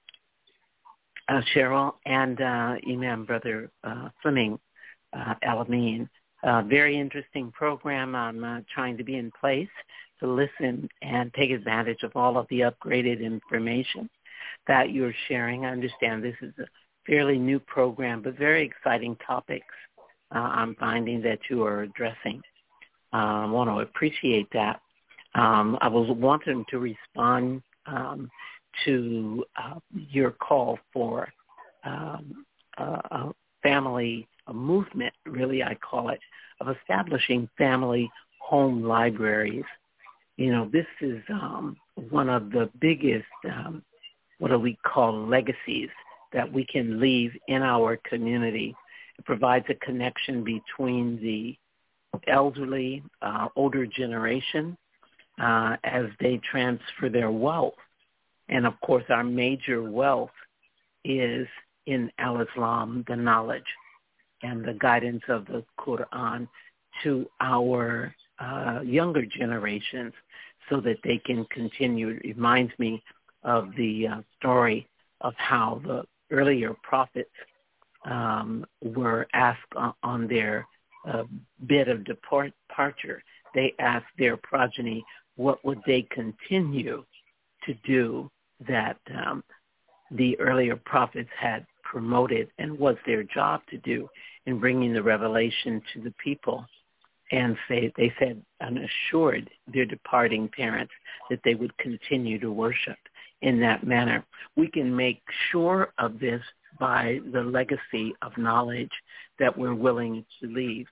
uh, Cheryl, and uh, Imam Brother uh, Fleming uh, Alameen. Uh, very interesting program. I'm uh, trying to be in place to listen and take advantage of all of the upgraded information that you're sharing. I understand this is a fairly new program, but very exciting topics uh, I'm finding that you are addressing. Uh, I want to appreciate that. Um, I was wanting to respond um, to uh, your call for um, a, a family, a movement, really I call it, of establishing family home libraries. You know, this is um, one of the biggest, um, what do we call, legacies that we can leave in our community. It provides a connection between the elderly, uh, older generation uh, as they transfer their wealth. And, of course, our major wealth is in Al-Islam, the knowledge and the guidance of the Quran to our uh, younger generations so that they can continue. It reminds me of the uh, story of how the earlier prophets um, were asked on, on their uh, bit of depart- departure. They asked their progeny what would they continue to do that um, the earlier prophets had promoted and was their job to do in bringing the revelation to the people. And say, they said and assured their departing parents that they would continue to worship in that manner. We can make sure of this by the legacy of knowledge that we're willing to leave.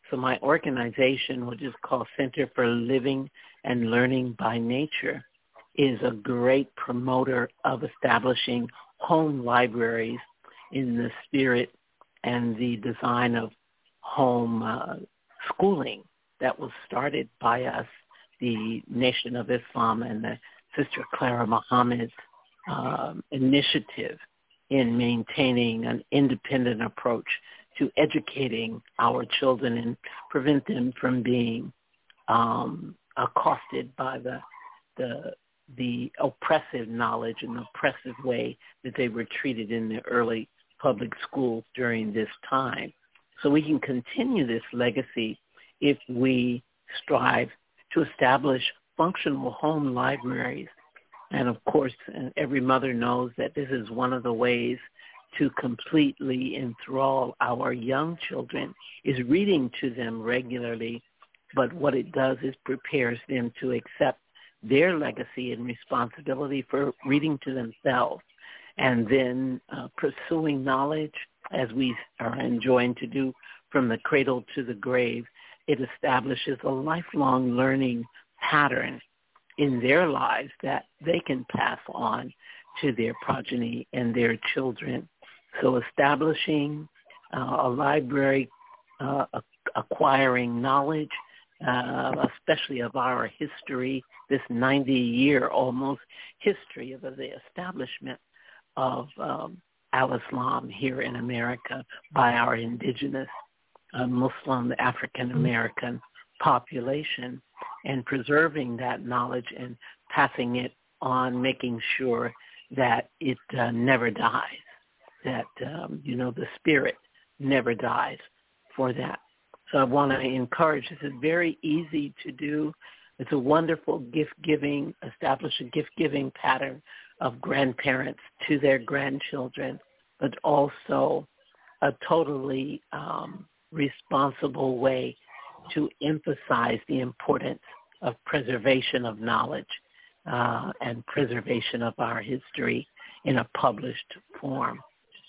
So my organization, which is called Center for Living and Learning by Nature, is a great promoter of establishing home libraries in the spirit and the design of home uh, schooling that was started by us, the Nation of Islam and the Sister Clara Muhammad's um, initiative in maintaining an independent approach to educating our children and prevent them from being um, accosted by the the the oppressive knowledge and the oppressive way that they were treated in the early public schools during this time. So we can continue this legacy if we strive to establish functional home libraries. And of course, every mother knows that this is one of the ways to completely enthrall our young children is reading to them regularly. But what it does is prepares them to accept their legacy and responsibility for reading to themselves, and then uh, pursuing knowledge as we are enjoined to do from the cradle to the grave. It establishes a lifelong learning pattern in their lives that they can pass on to their progeny and their children. So establishing uh, a library, uh, acquiring knowledge, uh, especially of our history, this ninety-year almost history of the establishment of um, al-Islam here in America by our indigenous uh, Muslim African-American population, and preserving that knowledge and passing it on, making sure that it uh, never dies, that, um, you know, the spirit never dies for that. So I want to encourage, this is very easy to do. It's a wonderful gift-giving, establish a gift-giving pattern of grandparents to their grandchildren, but also a totally um, responsible way to emphasize the importance of preservation of knowledge uh, and preservation of our history in a published form.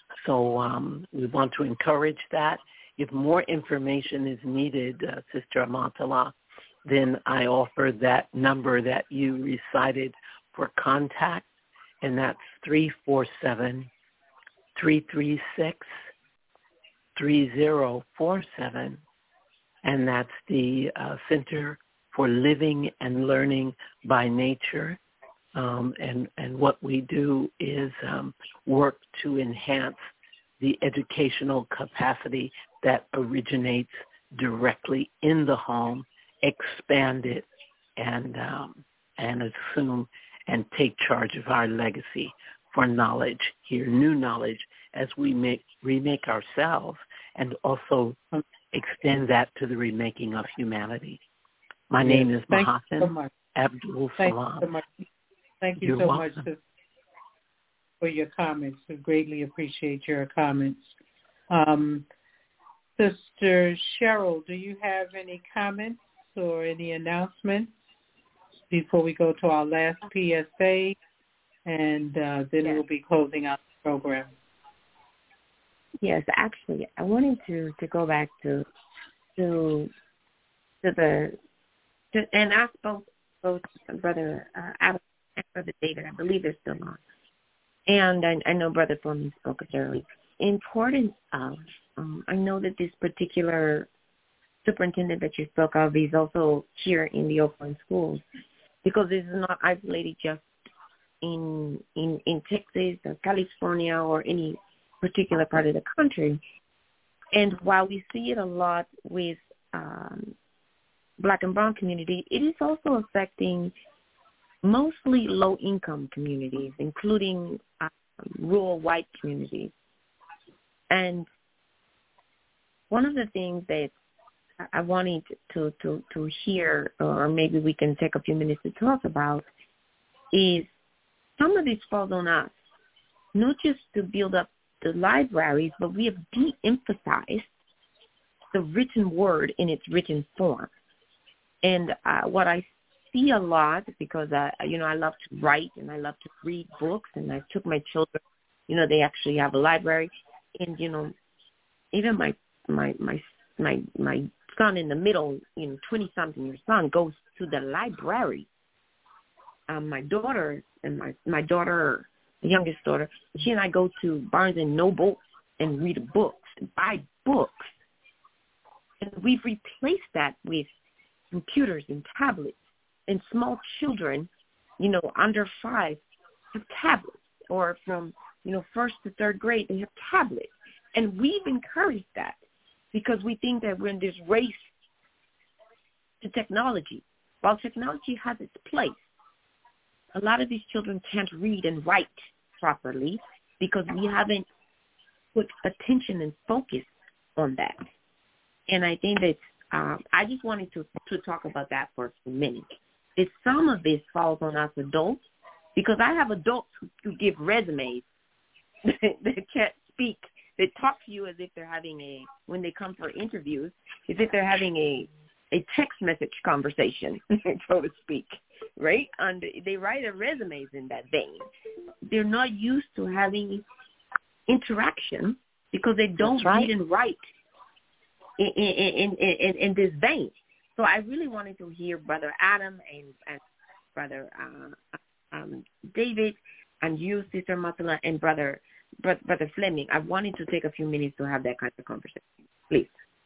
So um, we want to encourage that. If more information is needed, uh, Sister Amantala, then I offer that number that you recited for contact, and that's three four seven, three three six, three zero four seven, and that's the uh, Center for Living and Learning by Nature. Um, and, and what we do is um, work to enhance the educational capacity that originates directly in the home, expand it, and um, and assume and take charge of our legacy for knowledge here, new knowledge as we make remake ourselves, and also extend that to the remaking of humanity. My yes, name is Mahathir so Abdul Salam. Thank you so much, thank you You're so welcome. much for your comments. We greatly appreciate your comments. Um, Sister Cheryl, do you have any comments or any announcements before we go to our last P S A, and uh, then yes. we'll be closing out the program? Yes, actually, I wanted to, to go back to to to the to, and ask both both Brother uh, Adam and Brother David. I believe they're still on, and I, I know Brother Foreman spoke it earlier. Importance of um, I know that this particular superintendent that you spoke of is also here in the Oakland schools, because this is not isolated just in in in Texas or California or any particular part of the country. And while we see it a lot with um, Black and brown community, it is also affecting mostly low-income communities, including uh, rural white communities. And one of the things that I wanted to, to, to hear, or maybe we can take a few minutes to talk about, is some of this falls on us, not just to build up the libraries, but we have de-emphasized the written word in its written form. And uh, what I see a lot, because I, you know, I love to write and I love to read books, and I took my children, you know, they actually have a library, and you know, even my my my my my son in the middle, you know, twenty-something year son, goes to the library. Um, my daughter and my, my daughter, the youngest daughter, she and I go to Barnes and Noble and read books, buy books. And we've replaced that with computers and tablets. And small children, you know, under five, have tablets. Or from, you know, first to third grade, they have tablets. And we've encouraged that because we think that we're in this race to technology. While technology has its place, a lot of these children can't read and write properly because we haven't put attention and focus on that. And I think that um, I just wanted to, to talk about that for a minute. That some of this falls on us adults because I have adults who, who give resumes that can't speak. They talk to you as if they're having a, when they come for interviews, as if they're having a, a text message conversation, so to speak, right? And they write their resumes in that vein. They're not used to having interaction because they don't right. read and write in, in, in, in, in this vein. So I really wanted to hear Brother Adam and, and Brother uh, um, David and you, Sister Matula, and Brother Brother Fleming. I wanted to take a few minutes to have that kind of conversation. Please.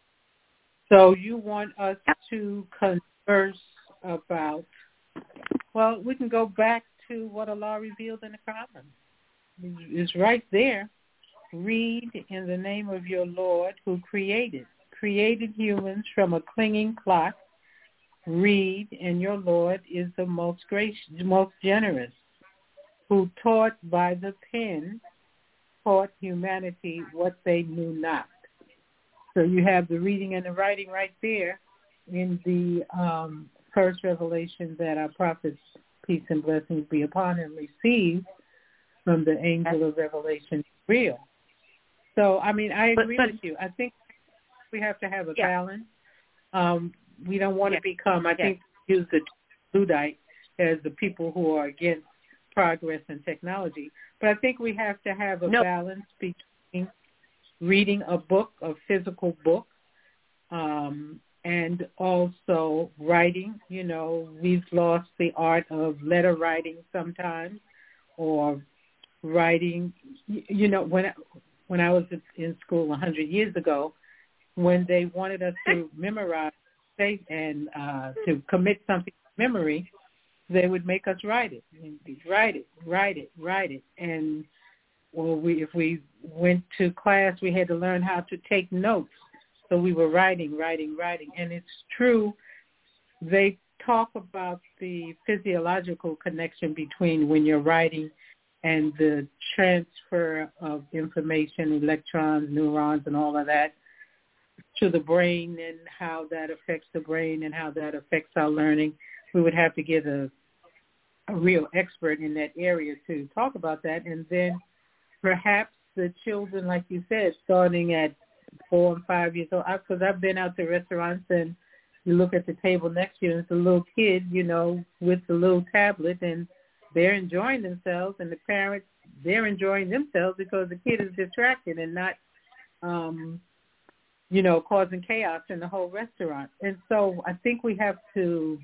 So you want us to converse about, well, we can go back to what Allah revealed in the Quran. It's right there. Read in the name of your Lord who created, created humans from a clinging clot. Read, and your Lord is the most gracious, most generous, who taught by the pen, taught humanity what they knew not. So you have the reading and the writing right there in the um, first revelation that our prophets, peace and blessings be upon him, received from the angel of revelation, real. So, I mean, I agree but, but, with you. I think we have to have a yeah. balance. Um, we don't want yeah. to become, I yeah. think, use the Luddite as the people who are against progress and technology. But I think we have to have a no. balance between reading a book, a physical book, um, and also writing. You know, we've lost the art of letter writing sometimes, or writing. You know, when I, when I was in school a hundred years ago, when they wanted us to memorize and uh, to commit something to memory, they would make us write it, write it, write it, write it, and well, we, if we went to class, we had to learn how to take notes. So we were writing, writing, writing. And it's true, they talk about the physiological connection between when you're writing and the transfer of information, electrons, neurons, and all of that to the brain, and how that affects the brain and how that affects our learning. We would have to get a, a real expert in that area to talk about that. And then perhaps the children, like you said, starting at four and five years old, because I've been out to restaurants and you look at the table next to you and it's a little kid, you know, with the little tablet, and they're enjoying themselves, and the parents, they're enjoying themselves because the kid is distracted and not, um, you know, causing chaos in the whole restaurant. And so I think we have to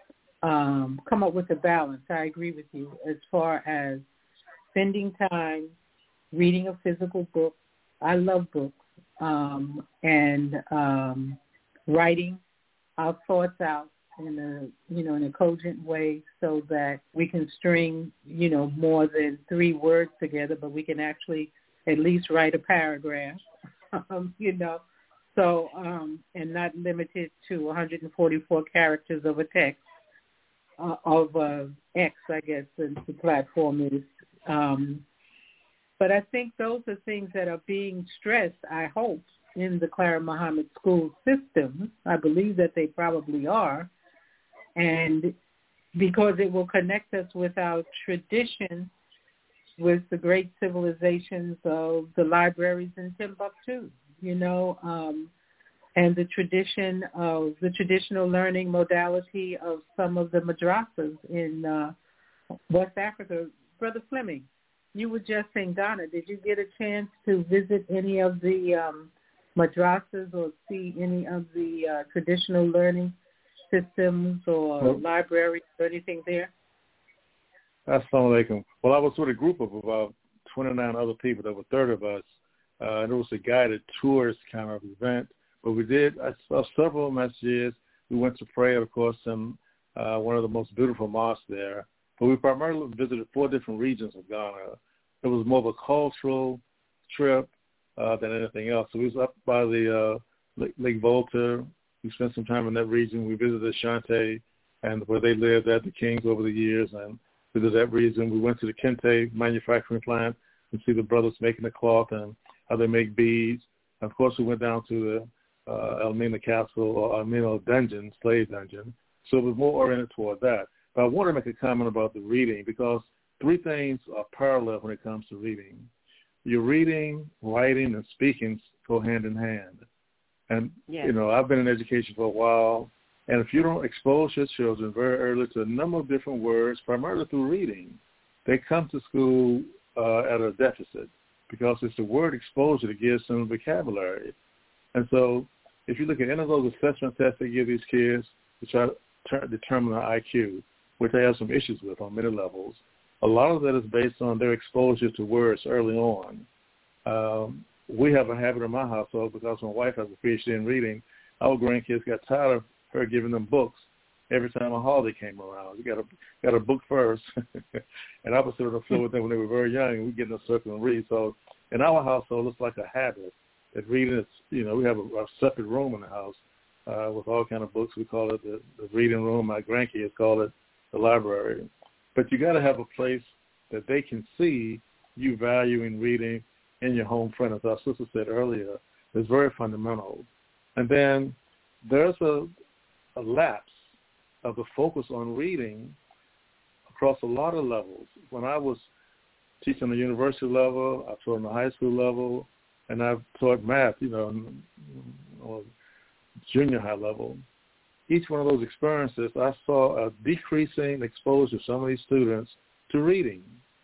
um, come up with a balance. I agree with you as far as spending time reading a physical book. I love books. Um, and um, writing our thoughts out in a, you know, in a cogent way so that we can string, you know, more than three words together, but we can actually at least write a paragraph, um, you know, so, um, and not limited to one hundred forty-four characters of a text, uh, of uh, X, I guess, the, the platform is. Um, but I think those are things that are being stressed, I hope, in the Clara Muhammad school system. I believe that they probably are. And because it will connect us with our tradition, with the great civilizations of the libraries in Timbuktu, you know, um, and the tradition of the traditional learning modality of some of the madrasas in uh, West Africa. Brother Fleming, you were just in Ghana. Did you get a chance to visit any of the um, madrasas or see any of the uh, traditional learning systems or well, libraries or anything there? Assalamu alaikum. Well, I was with a group of about twenty-nine other people. There were thirty of us. Uh, and it was a guided tourist kind of event. But we did, I saw several masjids. We went to pray, of course, in uh, one of the most beautiful mosques there. But we primarily visited four different regions of Ghana. It was more of a cultural trip uh, than anything else. So we was up by the uh, Lake, Lake Volta. We spent some time in that region. We visited Ashanti and where they lived at the Kings over the years, and visited that region. We went to the Kente manufacturing plant and see the brothers making the cloth and how they make beads. And of course, we went down to the uh, Elmina Castle or Elmina Dungeon, slave dungeon. So it was more oriented toward that. But I want to make a comment about the reading because three things are parallel when it comes to reading. Your reading, writing, and speaking go hand in hand. And, yes. you know, I've been in education for a while, and if you don't expose your children very early to a number of different words, primarily through reading, they come to school uh, at a deficit because it's the word exposure that gives them vocabulary. And so if you look at any of those assessment tests they give these kids to try to ter- determine their I Q, which they have some issues with on many levels, a lot of that is based on their exposure to words early on. Um, we have a habit in my household because my wife has a P H D in reading. Our grandkids got tired of her giving them books every time a holiday came around. You got a got a book first, and I was sitting on the floor with them when they were very young, and we get in a circle and read. So in our household, it's like a habit that reading is. You know, we have a, a separate room in the house uh, with all kind of books. We call it the, the reading room. My grandkids call it the library. But you got to have a place that they can see you valuing reading in your home front, as our sister said earlier. It's very fundamental. And then there's a, a lapse of the focus on reading across a lot of levels. When I was teaching the university level, I taught on the high school level, and I've taught math, you know, on junior high level. Each one of those experiences, I saw a decreasing exposure of some of these students to reading.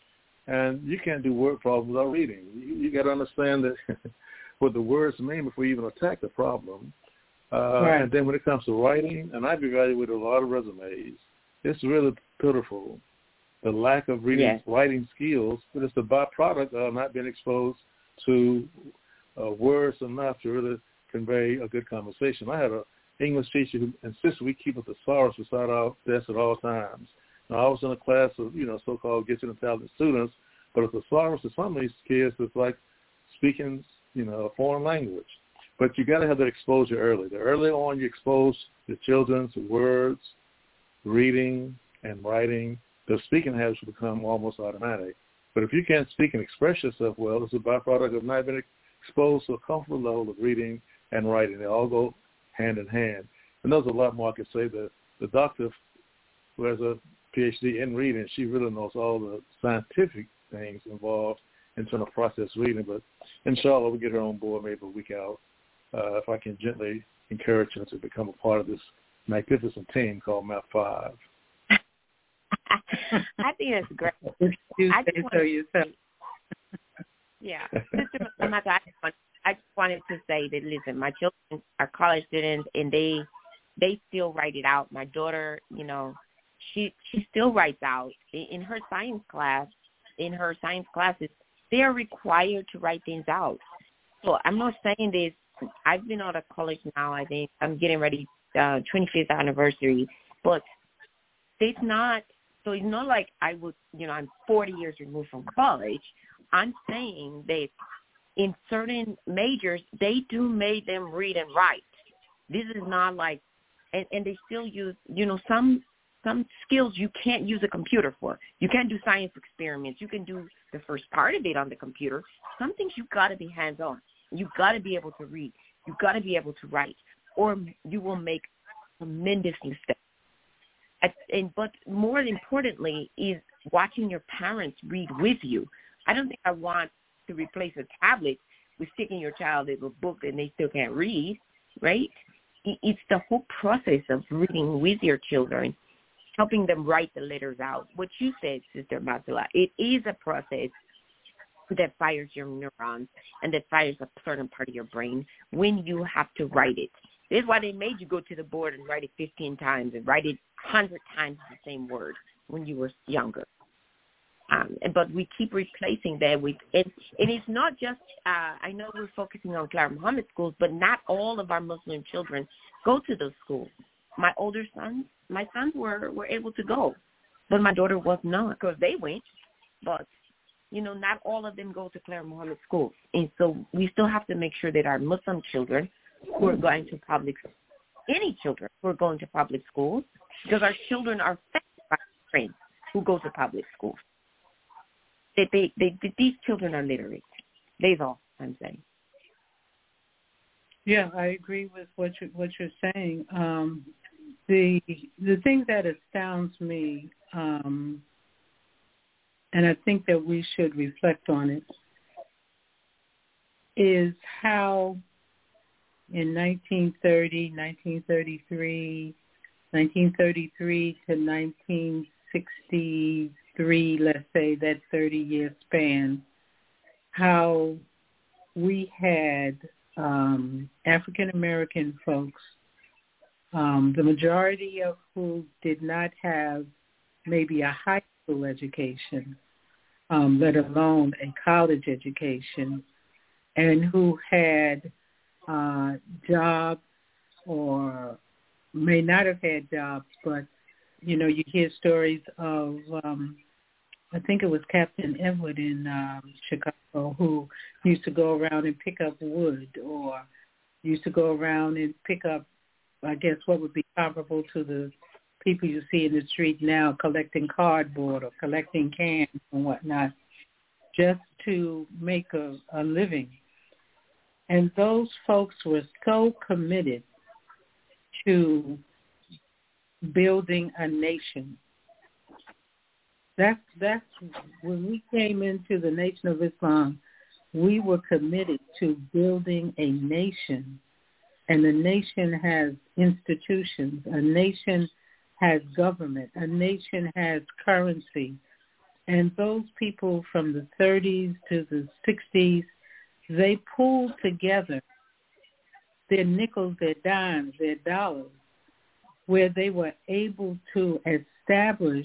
And you can't do word problems without reading. You, you got to understand that what the words mean before you even attack the problem. Uh, right. And then when it comes to writing, and I've evaluated a lot of resumes, it's really pitiful, the lack of reading, yes. writing skills, but it's the byproduct of not being exposed to uh, words enough to really convey a good conversation. I had an English teacher who insisted we keep a thesaurus beside our desk at all times. Now, I was in a class of, you know, so-called gifted and talented students, but a thesaurus to some of these kids is like speaking, you know, a foreign language. But you got to have that exposure early. The earlier on you expose your children to words, reading, and writing, their speaking habits will become almost automatic. But if you can't speak and express yourself well, it's a byproduct of not being exposed to a comfortable level of reading and writing. They all go hand in hand. And there's a lot more I could say. The, the doctor who has a P H D in reading, she really knows all the scientific things involved in trying to process reading. But inshallah, we'll get her on board maybe a week out uh, if I can gently encourage her to become a part of this magnificent team called Math Five. I think that's great. You I say just so yourself. Yeah. Sister Amaka, I just, want, I just wanted to say that, listen, my children are college students, and they they still write it out. My daughter, you know, she she still writes out. In, in her science class, in her science classes, they are required to write things out. So I'm not saying this. I've been out of college now. I think I'm getting ready, uh, twenty-fifth anniversary. But it's not, so it's not like I would, you know, I'm forty years removed from college. I'm saying that in certain majors, they do make them read and write. This is not like, and, and they still use, you know, some some skills you can't use a computer for. You can't do science experiments. You can do the first part of it on the computer. Some things you've got to be hands-on. You've got to be able to read. You've got to be able to write, or you will make tremendous mistakes. And, but more importantly is watching your parents read with you. I don't think I want to replace a tablet with sticking your child in a book and they still can't read, right? It's the whole process of reading with your children, helping them write the letters out. What you said, Sister Matula, it is a process that fires your neurons and that fires a certain part of your brain when you have to write it. This is why they made you go to the board and write it fifteen times and write it one hundred times the same word when you were younger. Um, but we keep replacing that with, and, and it's not just, uh, I know we're focusing on Clara Muhammad schools, but not all of our Muslim children go to those schools. My older sons, my sons were, were able to go, but my daughter was not because they went, but, you know, not all of them go to Clara Muhammad schools. And so we still have to make sure that our Muslim children who are going to public, any children who are going to public schools, because our children are fed by friends who go to public schools. They, they, they, they, these children are literate. That's all I'm saying. Yeah, I agree with what you what you're saying. Um, the the thing that astounds me, um, and I think that we should reflect on it, is how in nineteen thirty, nineteen thirty-three, nineteen thirty-three to nineteen sixty-three, let's say that thirty-year span, how we had um, African-American folks, um, the majority of who did not have maybe a high school education, um, let alone a college education, and who had uh, jobs or may not have had jobs, but, you know, you hear stories of, um, I think it was Captain Edward in um, Chicago who used to go around and pick up wood, or used to go around and pick up, I guess, what would be comparable to the people you see in the street now collecting cardboard or collecting cans and whatnot, just to make a, a living. And those folks were so committed to building a nation. That's, that's when we came into the Nation of Islam, we were committed to building a nation. And the nation has institutions. A nation has government. A nation has currency. And those people from the thirties to the sixties, they pulled together their nickels, their dimes, their dollars, where they were able to establish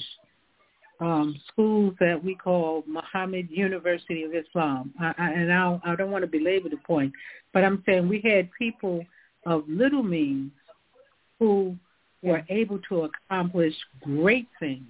um, schools that we call Muhammad University of Islam. I, I, and I'll, I don't want to belabor the point, but I'm saying we had people of little means who were able to accomplish great things.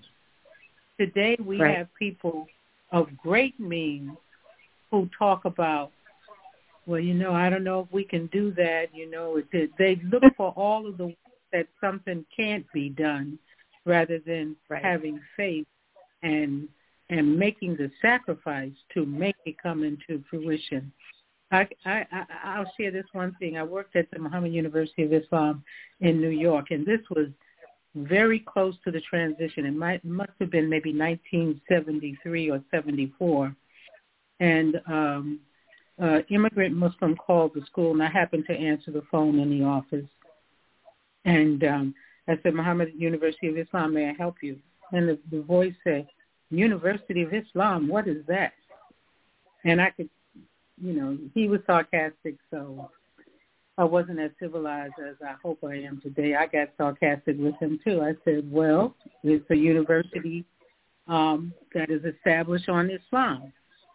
Today we right. have people of great means who talk about, well, you know, I don't know if we can do that. You know, it, they look for all of the ways that something can't be done rather than right. having faith and and making the sacrifice to make it come into fruition. I, I, I, I'll share this one thing. I worked at the Muhammad University of Islam in New York, and this was very close to the transition. It might must have been maybe nineteen seventy-three or seventy-four. And um, uh, immigrant Muslim called the school, and I happened to answer the phone in the office. And um, I said, Muhammad University of Islam, may I help you? And the, the voice said, University of Islam, what is that? And I could, you know, he was sarcastic, so I wasn't as civilized as I hope I am today. I got sarcastic with him, too. I said, well, it's a university um, that is established on Islam.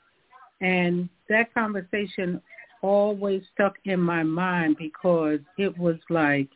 And that conversation always stuck in my mind because it was like,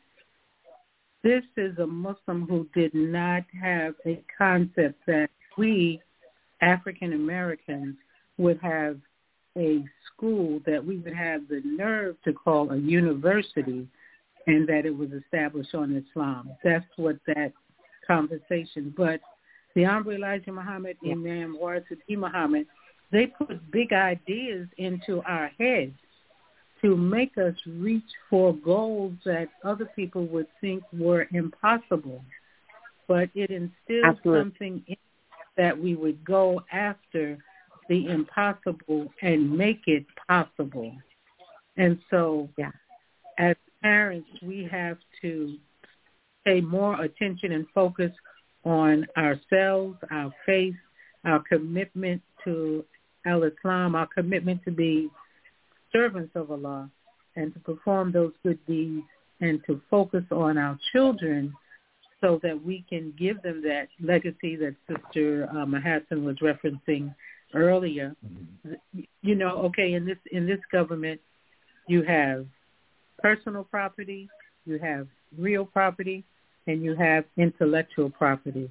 this is a Muslim who did not have a concept that we, African Americans, would have a school that we would have the nerve to call a university, and that it was established on Islam. That's what that conversation. But the Honorable Elijah Muhammad, Imam Waritati Muhammad, they put big ideas into our heads to make us reach for goals that other people would think were impossible. But it instilled Absolutely. something in that we would go after the impossible and make it possible. And so yeah. as parents, we have to pay more attention and focus on ourselves, our faith, our commitment to al-Islam, our commitment to be servants of Allah and to perform those good deeds and to focus on our children so that we can give them that legacy that Sister uh, Mahassan was referencing earlier. Mm-hmm. You know, okay, in this in this government, you have personal property, you have real property, and you have intellectual property.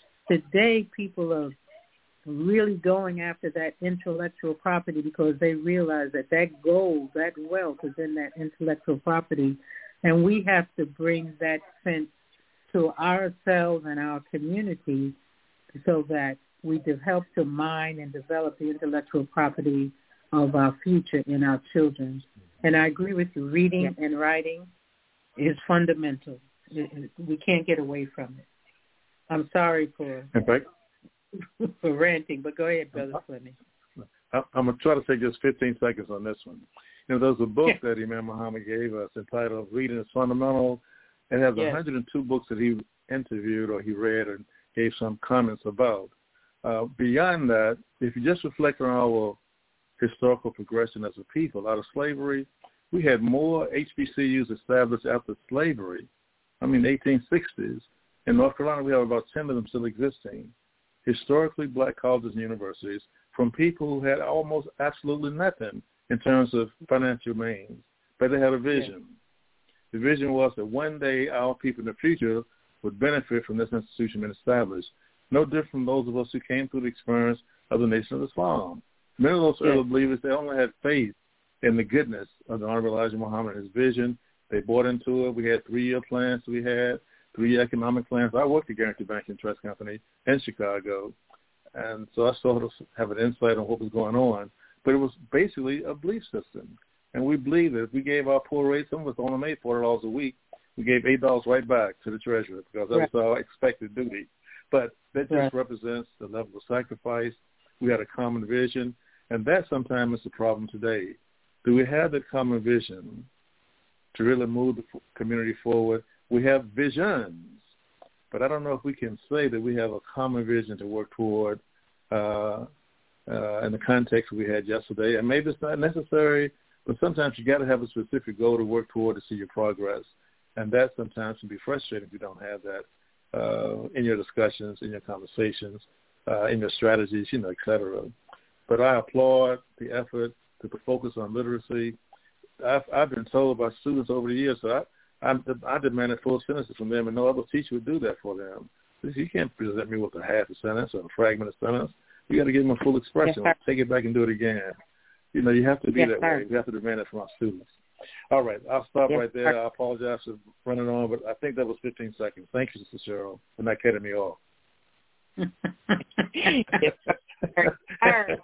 Today, people are really going after that intellectual property because they realize that that gold, that wealth is in that intellectual property, and we have to bring that sense to ourselves and our community so that we help to mine and develop the intellectual property of our future in our children. And I agree with you, reading yeah. and writing is fundamental. It, it, we can't get away from it. I'm sorry for in fact, for ranting, but go ahead, Brother Fleming. I'm going to try to take just fifteen seconds on this one. You know, there's a book yeah. that Imam Muhammad gave us entitled Reading is Fundamental. It has yes. one hundred two books that he interviewed or he read and gave some comments about. Uh, beyond that, if you just reflect on our historical progression as a people, out of slavery, we had more H B C Us established after slavery. I mean, eighteen sixties. In North Carolina, we have about ten of them still existing. Historically black colleges and universities from people who had almost absolutely nothing in terms of financial means, but they had a vision. Yeah. The vision was that one day our people in the future would benefit from this institution being established, no different from those of us who came through the experience of the Nation of Islam. Many of those yeah. early believers, they only had faith in the goodness of the Honorable Elijah Muhammad and his vision. They bought into it. We had three-year plans we had. Three economic plans. I worked at Guaranty Bank and Trust Company in Chicago, and so I sort of have an insight on what was going on. But it was basically a belief system, and we believed that if we gave our poor rates, some of us only made forty dollars a week, we gave eight dollars right back to the treasurer because that right. was our expected duty. But that just right. represents the level of sacrifice. We had a common vision, and that sometimes is the problem today. Do we have that common vision to really move the community forward? We have visions, but I don't know if we can say that we have a common vision to work toward uh, uh, in the context we had yesterday. And maybe it's not necessary, but sometimes you got to have a specific goal to work toward to see your progress. And that sometimes can be frustrating if you don't have that uh, in your discussions, in your conversations, uh, in your strategies, you know, et cetera. But I applaud the effort to focus on literacy. I've, I've been told by students over the years that I, I, I demanded full sentences from them, and no other teacher would do that for them. You can't present me with a half a sentence or a fragment of sentence. You got to give them a full expression. Yes, take it back and do it again. You know, you have to be yes, that sir. way. We have to demand it from our students. All right, I'll stop yes, right there. Sir. I apologize for running on, but I think that was fifteen seconds. Thank you, Sister Cheryl, for not cutting me off. Yes, sir.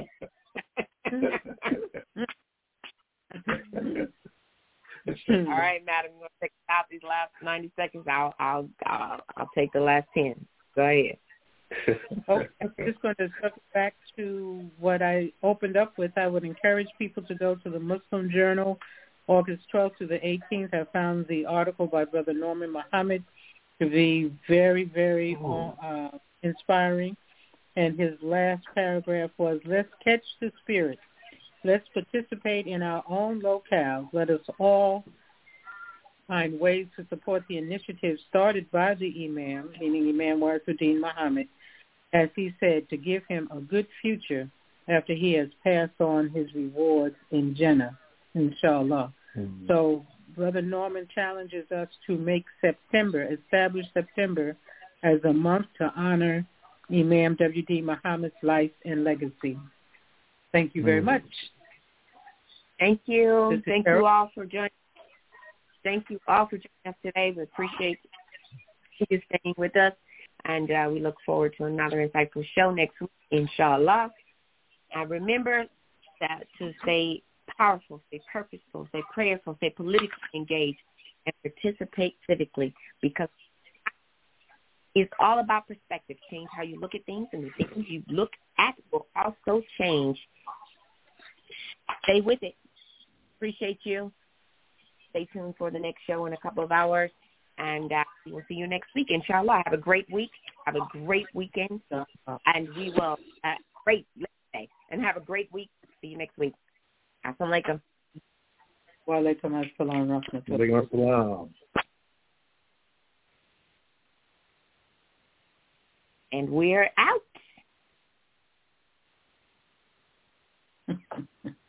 All right, madam, we're going to take out these last ninety seconds. I'll, I'll, I'll, I'll take the last ten. Go ahead. Okay, I'm just going to circle back to what I opened up with. I would encourage people to go to the Muslim Journal, August twelfth to the eighteenth. I found the article by Brother Norman Muhammad to be very, very uh, inspiring. And his last paragraph was, let's catch the spirit. Let's participate in our own locales. Let us all find ways to support the initiative started by the Imam, meaning Imam Warithuddin Muhammad, as he said, to give him a good future after he has passed on his rewards in Jannah, inshallah. Mm-hmm. So Brother Norman challenges us to make September, establish September as a month to honor Imam W D Muhammad's life and legacy. Thank you very mm-hmm. much. Thank you. Thank you all for joining. Thank you all for joining us today. We appreciate you staying with us, and uh, we look forward to another insightful show next week, inshallah. And remember that to stay powerful, stay purposeful, stay prayerful, stay politically engaged, and participate civically, because it's all about perspective. Change how you look at things, and the things you look at will also change. Stay with it. Appreciate you. Stay tuned for the next show in a couple of hours, and uh, we will see you next week, inshallah. Have a great week. Have a great weekend, and we will, uh, great, let's say, and have a great week. See you next week. Assalamu alaikum. Wa alaikum assalam wa rahmatullah. Wa alaikum assalam. And we're out.